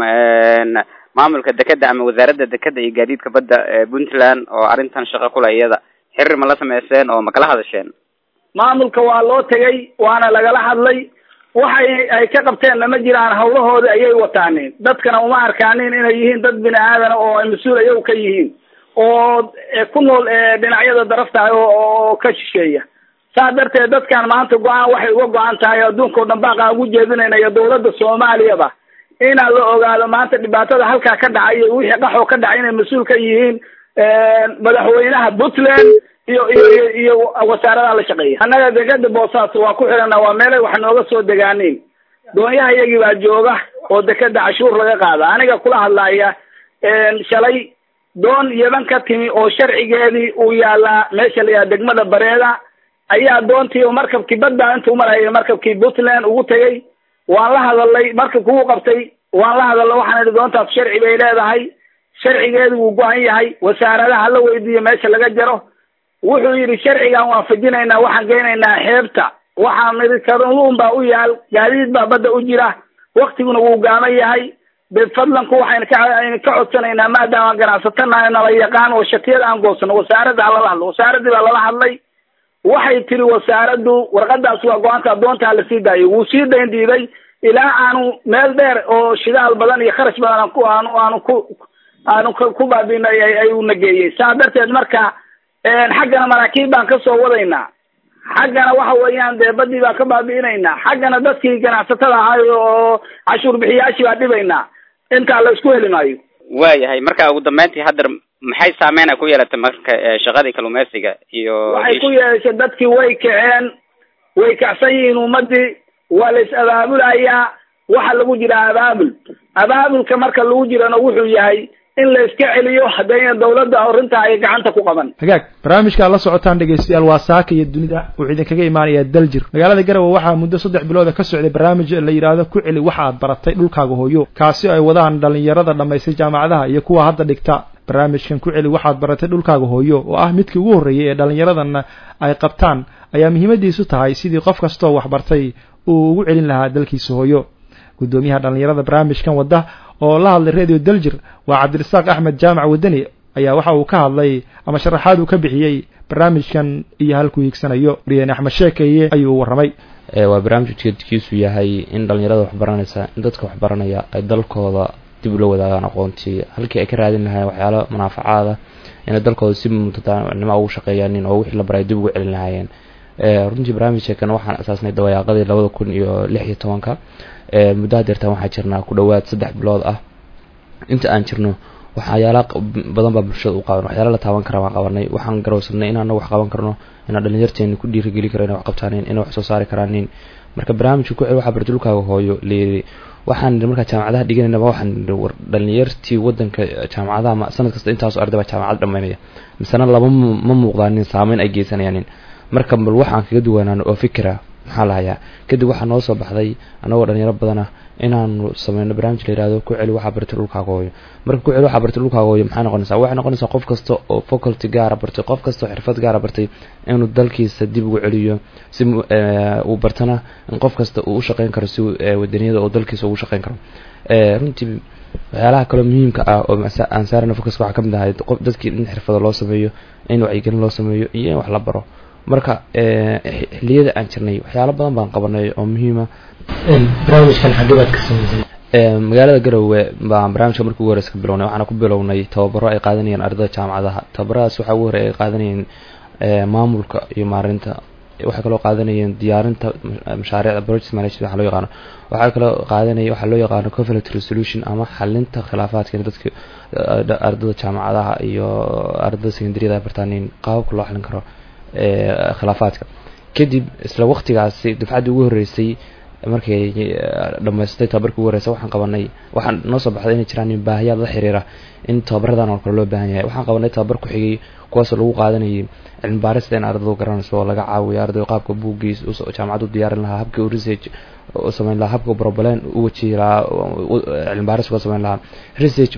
maamulka dekada ama wasaaradda dekada iyo gaadiidka badda Puntland oo arintan shaqo ku leeyada xiriir ma la sameeyeen oo ma kala hadasheen maamulka waa loo tagay waana lagala hadlay waxay ay ka qabteen lama jiraan hawlahooda ayay wataaneen dadkana uma arkaanin inay yihiin dad bini aadan oo ay mas'uul ayagu ka yihiin oo ku nool dhinacyada darafta oo ka shisheeya saa darteed dadkan maanta go'aan waxay uga go'an tahay adduunka oo dhan baaqa ugu jeedinayna dawladda Soomaaliya inaan la ogaado maanta dhibaatada halkaa ka dhacay iyo wixii qaxoo ka dhacay inay mas-uul ka yihiin madaxweynaha puntland iyo wasaaradaha la shaqeeya. annaga dekeda boosaaso waa ku xidhana, waa meelay wax nooga soo degaaneen. doonyaha iyagii baa jooga oo dekeda cashuur laga qaada. aniga kula hadlaaya shalay doon yaban ka timi oo sharcigeedii uu yaalaa meesha la yidhaha degmada bareeda ayaa doontii oo markabkii badbaa intuu marayay markabkii puntland ugu tegay. waan la hadalay markabku u qabtay, waan la hadalay, waxaan idhi doontaas sharci bay leedahay, sharcigeedu wuu go-an yahay, wasaaradaha la weydiiyo meesha laga jaro. wuxuu yidhi sharcigan waan fajinaynaa, waxaan geynaynaa xeebta. waxaan idhi kalluun baa u yaal, gaadiid baa badda u jira, waktiguna wuu gaaban yahay. fadlanku waxaynu ka codsanaynaa maadaama ganacsatanahay nala yaqaan oo shatiyada aan goosano wasaaradda lala hadlo. wasaaradii baa lala hadlay, waxay tiri wasaaraddu warqadaas waa go-aanka doontaa la sii daayay. wuu sii dayn diiday ilaa aanu meel dheer oo shidaal badan iyo kharash badan aanu ku baabinay ayuu nageeyey. saa darteed marka xaggana maraakiib baan kasoo wadaynaa, xaggana waxa weeyaan dee badii baan ka baabi'inaynaa, xaggana dadkii ganacsatada ahay oo cashuur bixiyaashii baa dhibaynaa. intaa la isku heli maayo. waayahay, marka ugu dambeyntii hadda maxay saameyn ku yeelatay marka shaqadii kalluumeysiga iyo waxay ku yeeshay dadkii way kaceen, way kacsan yihiin ummadii, waa la is abaabulayaa. waxa lagu jira abaabulka marka lagu jirana wuxuu yahay in la iska celiyo haddayna dawladda arrinta ay gacanta ku qaban. hagaag barnaamijka la socotaan dhegeystayaal waa saaka iyo dunida uu idinkaga imaanaya Daljir. magaalada Garowe waxaa muddo 3 bilood ka socday barnaamij la yiraahdo ku celi waxa aad baratay dhulkaaga hooyo, kaasi ay wadaan dhalinyarada dhameystay jaamacadaha iyo kuwa hadda dhigta. barnaamijkan ku celi waxaad baratay dhulkaaga hooyo oo ah midkii ugu horeeyay ee dhalinyaradana ay qabtaan ayaa muhiimadiisu tahay sidii qof kasto wax bartay uu ugu celin lahaa dalkiisa hooyo. gudoomiyaha dhalinyarada barnaamijkan wada oo la hadlay radio Daljir waa Cabdirasaaq Axmed Jaamac Wadani ayaa waxa uu ka hadlay ama sharaxaad uu ka bixiyay barnaamijkan iyo halku hiigsanayo. Riyaan Axmed Sheekeye ayuu waramay. waa barnaamijkiisu yahay in dhalinyarada wax baranaysa, in dadka wax baranaya ay dalkooda dib loo wadaagaan aqoontii halkii ay ka raadin lahaayeen waxyaalo manaafacaada in dalkooda si mutataanimo ugu shaqeeyaan oo wixii la baray dib ugu celin lahaayeen. runtii barnaamijkan waxaan asaasnay dawaaqadii 2016 muddo deertan waxaa jirnaa ku dhawaad 3 bilood ah. inta aan jirno waxyaalo badan baa bulshada u qaadan, waxyaalo la taaban kara waan qabanay. waxaan garowsanay inaan wax qaban karno, inaan dhalinyarteena ku dhiirigelin karno wax qabtaaneen, in wax soo saari karaan. marka barnaamijku ku celi waxa bartay dhulkaaga hooyo leeyahay. waxaan marka jaamacadaha dhiganayna waxaan dhalinyartii wadanka jaamacadaha sanad kasta intaas arday jaamacad dhameynaya misana laba ma muuqdaan saameyn ay geysanayaan. marka bal waxaan kaga duwanaan oo fikra maxaa lahayaa kadib waxaa noo soo baxday anagoo dhalinyaro badan inaanu sameeyno barnaamij la yiraahdo ku celi waxa bartay dhulkaaga hooyo. marka ku celi waxa bartay dhulkaaga hooyo maxay noqonaysaa? waxay noqonaysaa qof kasta oo faculty gaar ah bartay, qof kasta oo xirfad gaar ah bartay inuu dalkiisa dib ugu celiyo si uu bartana in qof kasta uu u shaqeyn karo si wadaniyada oo dalkiisa ugu shaqeyn karo. runtii waxyaalaha kale muhiimka ah oo aan saarno focus waxa kamid ah dadkii in xirfado loo sameeyo, in wacyigelin loo sameeyo iyo in wax la baro. marka xilliyada aan jirnay waxyaalo badan baan qabanay oo muhiim ah. barnaamijkan xageed ka sameeyay magaalada Garowe baan barnaamijka markii ugu horreysay ka bilownay. waxaan ku bilownay tababaro ay qaadanayeen ardayda jaamacadaha. tababaradaas waxa ugu horeeyay ay qaadanayeen maamulka iyo maareynta, waxa kale oo qaadanayeen diyaarinta mashaariicda project management waxa loo yaqaan. waxa kale oo qaadanayay waxa loo yaqaan conflict resolution ama xalinta khilaafaadka dadka ardayda jaamacadaha iyo ardayda secondaryada ay bartaan qaabka loo xalin karo khilaafaadka. kadib isla waqtigaasi dufcadii ugu horeysay markay dhameystay tababarkii ugu horeysay waxaan qabanay, waxaan noo soo baxday in jiraan baahiyaad la xiriira in tababaradan oo kale loo baahan yahay. waxaan qabanay tababar ku xigay kuwaas oo lagu qaadanayay cilmi baarista in ardaydu garanayso oo laga caawiyo ardayda qaabka buugiis oo jaamacadu diyaarin lahaa, habka research oo sameyn lahaa, habka problem u wajihi lahaa, cilmi baaris uga sameyn lahaa, research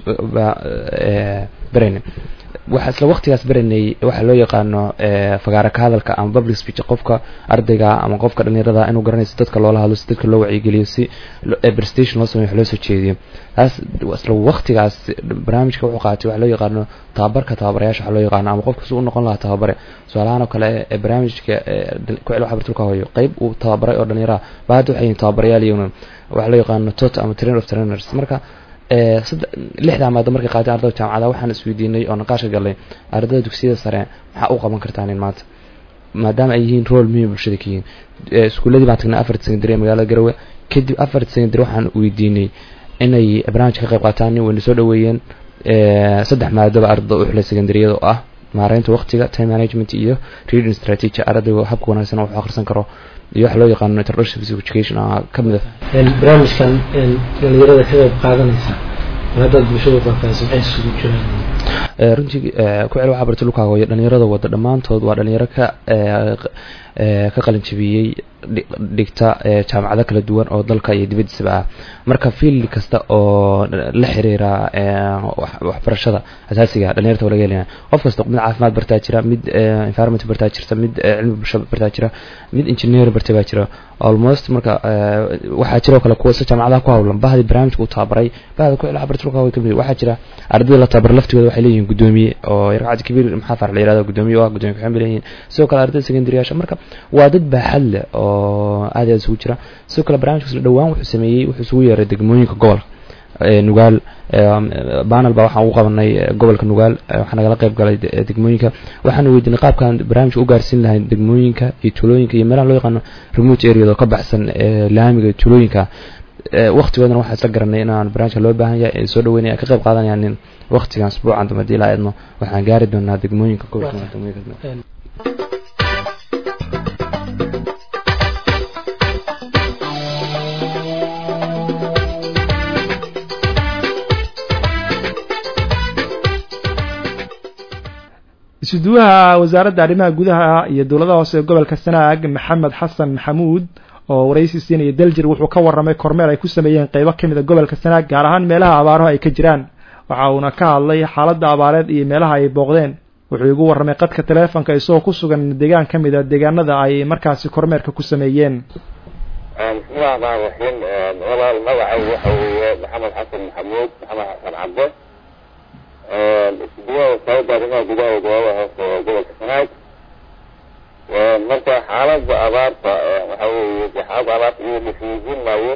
brain. waxa isla waqtigaas baranay waxa loo yaqaano fagaara ka hadalka ama public speech. qofka ardayga ama qofka dhalinyarada inuu garanayso dadka loola hadlo, si dadka loo wacyigeliyo, si presentation loo sameeyo, loo soo jeediyo. taas isla waqtigaas barnaamijka wuxuu qaatay waxa loo yaqaano tababarayaasha waxa loo yaqaano ama qofka soo noqon lahaa tababare. su'aalahan oo kale ee barnaamijka ku celi waxa bartay hooyo qayb uu tababaray oo dhalinyarada baad waxay tababarayaal iyo waxa loo yaqaano tot ama trainer of trainers. marka 6 maado markay qaaday ardayda jaamacadaha waxaan isweydiinay oo naqaash galay ardayda dugsiyada sare maxaa u qaban kartaan maanta maadaama ay yihiin role muhiim bulshada ka yihiin. iskuuladii baan tagnay 4 secondary magaalada Garowe. kadib 4 secondary waxaan weydiinay inay barnaamijka ka qayb qaataan wayna soo dhaweeyeen saddex maadaba ardayda u xilay secondariyada oo ah maareynta waqtiga time management iyo reading strategy ardayga habka wanaagsan oo wax akhrisan karo iyo wax loo yaqaan introduction to education kamid ah barnaamijkan dhalinyarada ka qayb qaadanaysa hadda bulshada faahfaahsan ay isugu jiraan runtii ku cel waxa bartay Lukaku iyo dhalinyarada wada dhamaantood waa dhalinyaro ka qalin jabiyay dhigta jaamacado kala duwan oo dalka iyo dibadda ah marka field kasta oo la xiriira waxbarashada asaasiga dhalinyarada walaga leeyahay qof kasta mid caafimaad bartaa jira mid environment bartaa jirta mid cilmi bulshada bartaa jira mid engineer bartaa jira almost marka waxa jira kala kuwa jaamacadaha ku hawlan bahdi barnaamijku tababaray bahda ku ilaa bartay Lukaku kamid waxa jira ardayda la tababar laftigooda waxay leeyihiin gudoomiye oo yarqad kabiir maxaa farq leeyahay gudoomiye oo gudoomiye waxay leeyihiin sidoo kale ardayda secondaryasha marka waa dad baaxad leh oo aad iyo aad isugu jira sidoo kale barnaamijkaas la dhawaan wuxuu sameeyay wuxuu isugu yeeray degmooyinka gobolka nugaal panel ba waxaan u qabanay gobolka nugaal waxaan nagala qayb galay degmooyinka waxaan weydiinay qaabkan barnaamijka u gaarsiin lahayn degmooyinka iyo tuulooyinka iyo meelaha loo yaqaan remote area oo ka baxsan laamiga tuulooyinka waqtigoodana waxaan isla garanay inaan barnaamijka loo baahan yahay soo dhaweynaya ka qayb qaadanayaan waqtigan usbuucan dambe ilaa aadno waxaan gaari doonaa degmooyinka gobolka isuduwaha wasaaradda arrimaha gudaha iyo dawladaha hoose ee gobolka Sanaag Maxamed Xasan Maxamuud oo waraysi siinaya Daljir wuxuu ka warramay kormeer ay ku sameeyeen qaybo kamid ah gobolka Sanaag gaar ahaan meelaha abaaraha ay ka jiraan waxa uuna ka hadlay xaaladda abaareed iyo meelaha ay booqdeen wuxuu igu warramay qadka telefoonka isagoo ku sugan deegaan kamid ah deegaanada ay markaasi kormeerka ku sameeyeen Maxamed Xasan Maxamuud Maxamed Xasan Cabde isbuuca sababta arrimaha gudaha gobolka Sanaag marka xaaladda abaarta waxa weeye xaaladda abaarta iyo dhifiyinaayo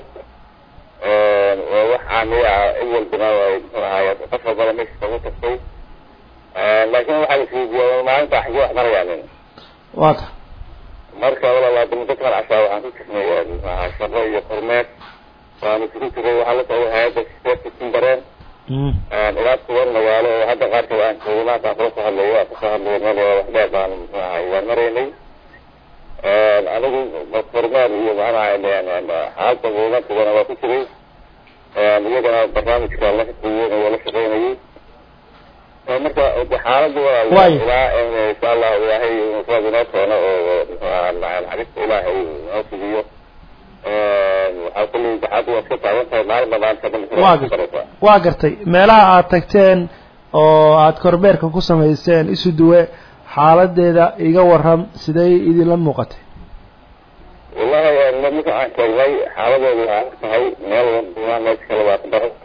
waxaan awal banaay qof walba meesha ka tagtay laakiin waxa la fiiriyay maalinta xigay wax marayaan waata marka walaal dadka cashaa waxaan ku tirnay shaqo iyo kormeer waan isku jiray waxa la soo hay'adda safety dareen ilaad kuwan magaalo oo hadda qaarkood aan joognaad aan kula soo hadlayo meel wax dheer baan waan maraynay anigu kormeer iyo xaalada muhiimadkana waa ku jiray iyagana barnaamijka la shaqeeyay la shaqeynayay marka xaaladda waa ilaa insha allah ilaahay inoo inoo toono oo naxariista ilaahay inoo sugiyo waa gartay meelaha aad tagteen oo aad kormeerka ku samayseen isu duwe xaaladeeda iga waram sidee idinla muuqatay wallahi marka aan tagnay xaaladeedu waxay tahay meel meesha kale waa ka daran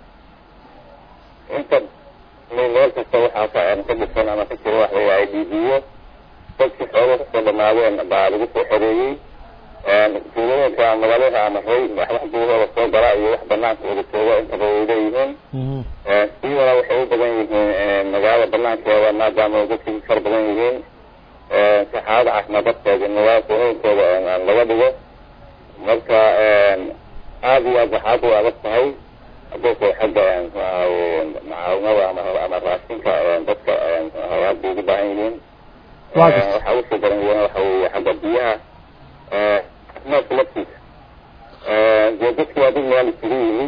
inta meel kasta waxaa ka dhisan ama ka jiro wax la IDByo dadkii xoolo kasoo dhamaadeen baa lagu soo xoreeyey tuulooyinka magaalada amarray wax duulada soo gala iyo wax banaanka wada jooga intaba way leeyihiin siidana waxay u badan yihiin magaalada banaankeeda maadaama dadkii far badan yihiin si xaalada caafimaad darteeda magaalada tuulooyinkooda laga dhigo marka aada iyo aad waxaad u adag tahay hadaysa xagga macaawinada ama raashinka dadka hadda ugu baahan yihiin waxaa usoo daran iyana waxa weeye xagga biyaha caafimaadka laftiisa dee dadki waa dad meel isugu yimi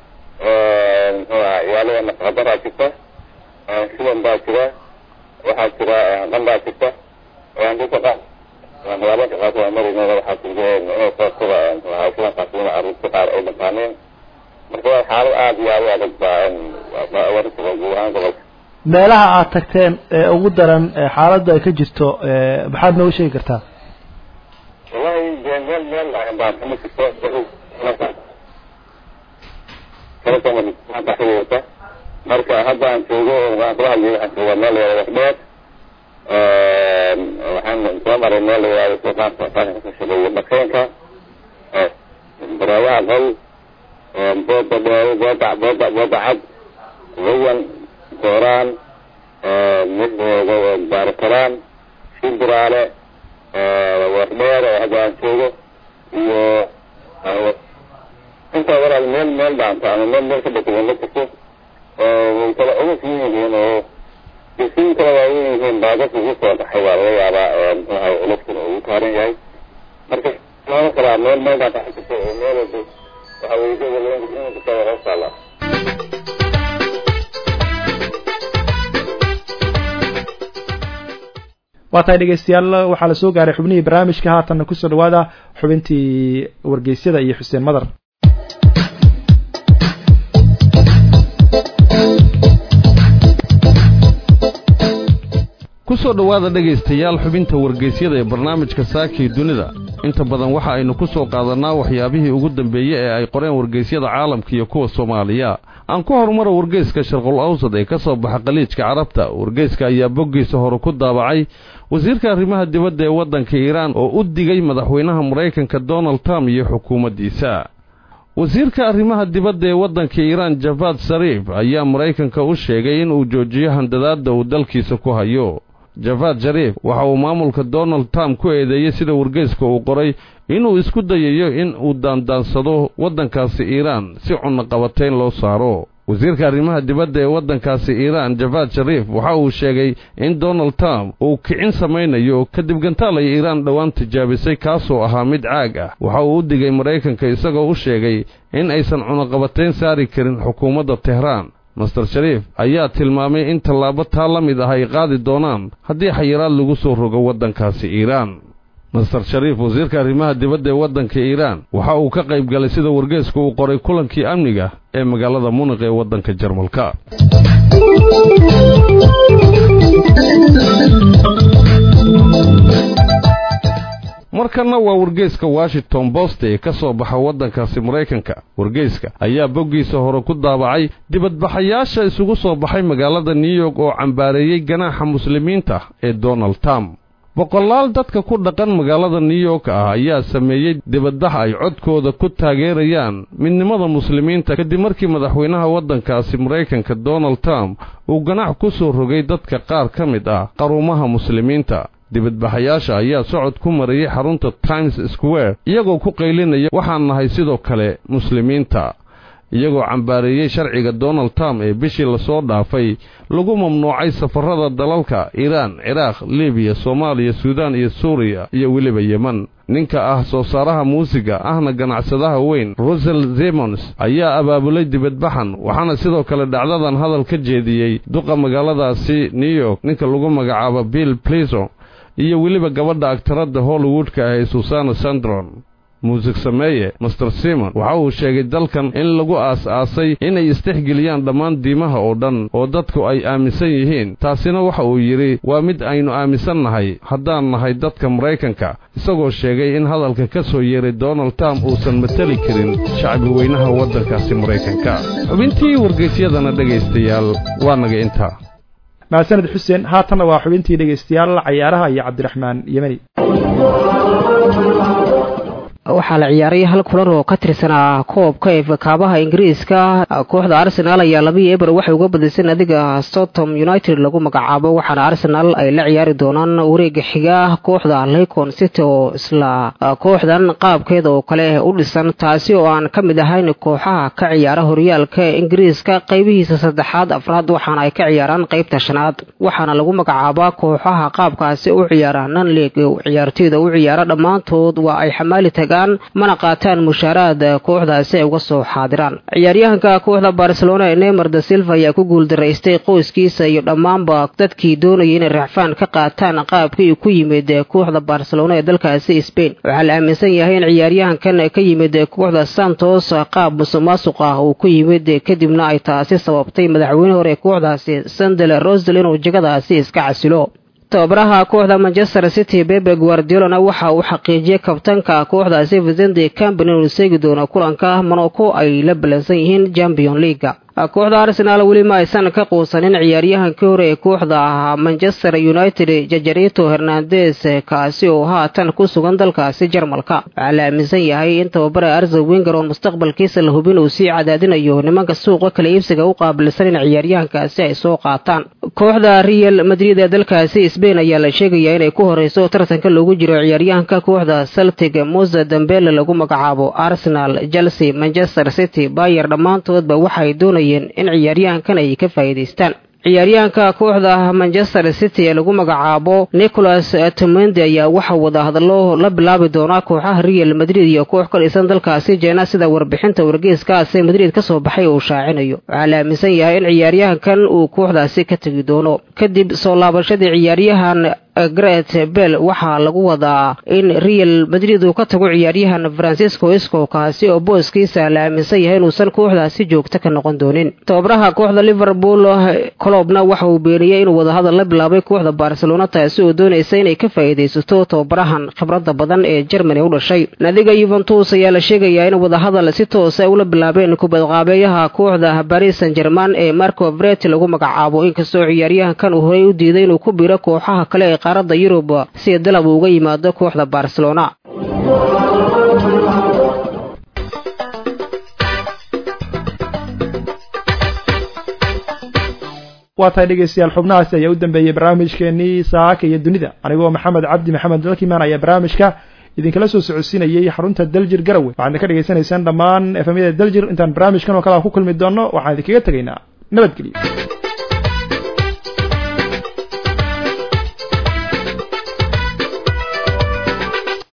yaalada nafaqadaraa jirta sidan baa jira waxaa jira dhan baa jirta dadka qaar magaalooyinka qaarkood waa marayna waxaa jirta inay sababtada islaamkaasina carruurta qaar ay dhaqaaneen marka waa xaalad aada iyo aada u adag baa warisa guud ahaan gobolka meelaha aad tagteen ee ugu daran xaaladda ay ka jirto maxaad nooga sheegi kartaa wallahi dee meel baa kama jirto marka hadda aan joogo waan kula hadlay waxaan joogaa meel layihahdo waxdheer waxaan soo maray meel layihahdo suuqaanka faashinka ka shaqeeya bakeenka baraayaha qol booda dheere booda cad wayan gooraan baarikalaan shimbiraale wardheer oo hadda aan joogo iyo intaa walaal meel dhaanta ama meel ka badan la jirto way kala culus yihiin oo bisiin kala waaweyn yihiin baadadka ugu soo baxay waa laga yaabaa maxay culuskuna ugu taaran yahay marka lama kala meel dhaanta jirto oo meel walba waxa weeyada inuu ka soo hoosala waatahay dhegeystayaal waxaa la soo gaaray xubnihii barnaamijka haatanna kusoo dhawaada xubintii wargeysyada iyo xuseen madar kusoo dhawaada dhegaystayaal xubinta wargeysyada ee barnaamijka saakii dunida inta badan waxa aynu ku soo qaadanaa waxyaabihii ugu dambeeyey ee ay qoreen wargeysyada caalamka iyo kuwa Soomaaliya aan ku horumaro wargeyska Sharqul Awsad ee ka soo baxa qaliijka Carabta wargeyska ayaa boggiisa hore ku daabacay wasiirka arrimaha dibadda ee waddanka Iiraan oo u digay madaxweynaha Mareykanka Donald Trump iyo xukuumaddiisa wasiirka arrimaha dibadda ee waddanka Iiraan Javad Zarif ayaa Mareykanka u sheegay in uu joojiyo handadaadda uu dalkiisa ku hayo Javad Zarif waxa uu maamulka Donald Trump ku eedeeyay sida wargeyska uu qoray inuu isku dayayo in uu daandaansado waddankaasi Iiraan si cunaqabateyn loo saaro wasiirka arrimaha dibadda ee waddankaasi Iiraan Javad Zarif waxa uu sheegay in Donald Trump uu kicin samaynayo kadib gantaal ay Iiraan dhawaan tijaabisay kaasoo ahaa mid caag ah waxa uu u digay Mareykanka isagoo u sheegay in aysan cunaqabateyn saari karin xukuumadda Tehran Mr. Sharif ayaa tilmaamay in tallaabo taa la mid ah ay qaadi doonaan haddii xayiraad lagu soo rogo waddankaasi Iiraan Mr. Sharif wasiirka arrimaha dibadda ee waddanka Iiraan waxa uu ka qayb galay sida wargeysku uu qoray kulankii amniga ee magaalada Munich ee waddanka Jarmalka markana waa wargeyska Washington Post ee ka soo baxa waddankaasi Mareykanka wargeyska ayaa boggiisa hore ku daabacay dibadbaxayaasha isugu soo baxay magaalada New York oo cambaareeyay ganaaxa muslimiinta ee Donald Trump boqolaal dadka ku dhaqan magaalada New York ayaa sameeyay dibadbax ay codkooda ku taageerayaan midnimada muslimiinta kadib markii madaxweynaha waddankaasi Mareykanka Donald Trump uu ganaax ku soo rogay dadka qaar ka mid ah qaruumaha muslimiinta dibadbaxayaasha ayaa socod ku marayay xarunta Times Square iyagoo ku qaylinaya waxaan nahay sidoo kale muslimiinta iyagoo cambaareeyay sharciga Donald Trump ee bishii la soo dhaafay lagu mamnuucay safarada dalalka Iran, Iraq, Libiya, Soomaaliya, Suudaan iyo Suuriya iyo weliba Yemen ninka ah soo saaraha muusiga ahna ganacsadaha weyn Russell Simmons ayaa abaabulay dibadbaxan waxaana sidoo kale dhacdadan hadal ka jeediyay duqa magaaladaasi New York ninka lagu magacaabo Bill Clinton iyo weliba gabadha aktarada Hollywoodka ah Susan Sarandon muusig sameeye Mr. Simon waxa uu sheegay dalkan in lagu aas-aasay inay istixgeliyaan dhammaan diimaha oo dhan oo dadku ay aaminsan yihiin taasina waxa uu yiri waa mid aynu aaminsannahay haddaan nahay dadka Mareykanka isagoo sheegay in hadalka ka soo yeeray Donald Trump uusan matali karin shacbi weynaha waddankaasi Mareykanka xubintii wargeysyadana dhageystayaal waa naga inta maasanad xuseen haatan waa xubintii dhageystayaal ciyaaraha iyo Cabdiraxmaan Yemani waxaa la ciyaaray hal kulan oo ka tirsanaa koobka kaabaha Ingiriiska kooxda Arsenal ayaa 2-0 waxay uga badisay nadiga Southampton United lagu magacaabo waxaana Arsenal ay la ciyaari doonaan wareega xiga kooxda Leicester City oo isla kooxdan qaabkeeda oo kale u dhisan taasi oo aan ka mid ahayn kooxaha ka ciyaara horyaalka Ingiriiska qaybihiisa saddexaad afraad waxaana ay ka ciyaaraan qaybta shanaad waxaana lagu magacaabaa kooxaha qaabkaasi u ciyaara non-league ciyaartooyda u ciyaara dhamaantood waa ay xamaali mana qaataan mushaaraad kooxdaasi ay uga soo xaadiraan ciyaaryahanka kooxda Barcelona Neymar da Silva ayaa ku guuldareystay qoyskiisa iyo dhammaanba dadkii doonayay inay raaxfaan ka qaataan qaabkii ku yimid kooxda Barcelona ee dalkaasi Spain waxaa la aaminsan yahay in ciyaaryahankan ka yimid kooxda Santos qaab musuqmaasuq ah uu ku yimid kadibna ay taasi sababtay madaxweynaha hore ee kooxdaasi Sandro Rosell inuu jagadaasi iska casilo tababaraha kooxda Manchester City Pep Guardiola waxa uu xaqiijiyay kabtanka kooxdaasi Vicente Company inuu seegi doono kulanka Monaco ay la balansan yihiin Champions League kooxda Arsenal weli ma aysan ka quusanin ciyaaryahankii hore ee kooxda Manchester United Jajarito Hernandez kaasi oo haatan ku sugan dalkaasi Jarmalka. Waxaa la aaminsan yahay in tababare Arsene Wenger oo mustaqbalkiisa la hubin uu sii cadaadinayo nimanka suuqa kala iibsiga u qaabilsan in ciyaaryahankaasi ay soo qaataan. kooxda Real Madrid ee dalkaasi Spain ayaa la sheegayaa inay ku horeyso tartanka loogu jiro ciyaaryahanka kooxda Celtic Moussa Dembele lagu magacaabo. Arsenal, Chelsea, Manchester City, Bayern dhammaantoodba waxay doonayeen in ciyaaryahankan ay ka faa'iideystaan. ciyaaryahanka kooxda Manchester City ee lagu magacaabo Nicolas Otamendi ayaa waxa wada hadallo la bilaabi doona kooxaha Real Madrid iyo koox ka dhisan dalkaasi Jeena sida warbixinta wargeyskaasi Madrid ka soo baxay uu shaacinayo. Waxaa la aaminsan yahay in ciyaaryahankan uu kooxdaasi ka tagi doono kadib soo laabashadii ciyaaryahan Gareth Bale. waxaa lagu wadaa in Real Madrid uu ka tago ciyaaryahan Francisco Isco kaasi oo booskiisa la aaminsan yahay inuusan kooxdaasi joogto ka noqon doonin. tababaraha kooxda Liverpool Kloppna waxa uu beeniyay inuu wada hadal la bilaabay kooxda Barcelona taasi oo doonaysa inay ka faa'iideysato tababarahan khibradda badan ee Germany u dhashay. Naadiga Juventus ayaa la sheegayaa in wada hadal si toos ah ula bilaabeen kubadqaabeeyaha kooxda Paris Saint-Germain ee Marco Verratti lagu magacaabo, inkastoo ciyaaryahankan uu horey u diiday inuu ku biiro kooxaha kale ee qaaradda Yurub si dalab uga yimaado kooxda Barcelona. waa tahay dhegeystayaal xubnahaasi ayaa u dambeeyay barnaamijkeenii saaka iyo dunida. anigoo maxamed cabdi maxamed dalkimaan ayaa barnaamijka idinkala soo socodsiinayay xarunta Daljir Garowe. waxaad ka dhageysanaysaan dhammaan FM-yada Daljir. intaan barnaamijkan oo kale ku kulmi doono waxaan idinkaga tegaynaa nabadgelyo.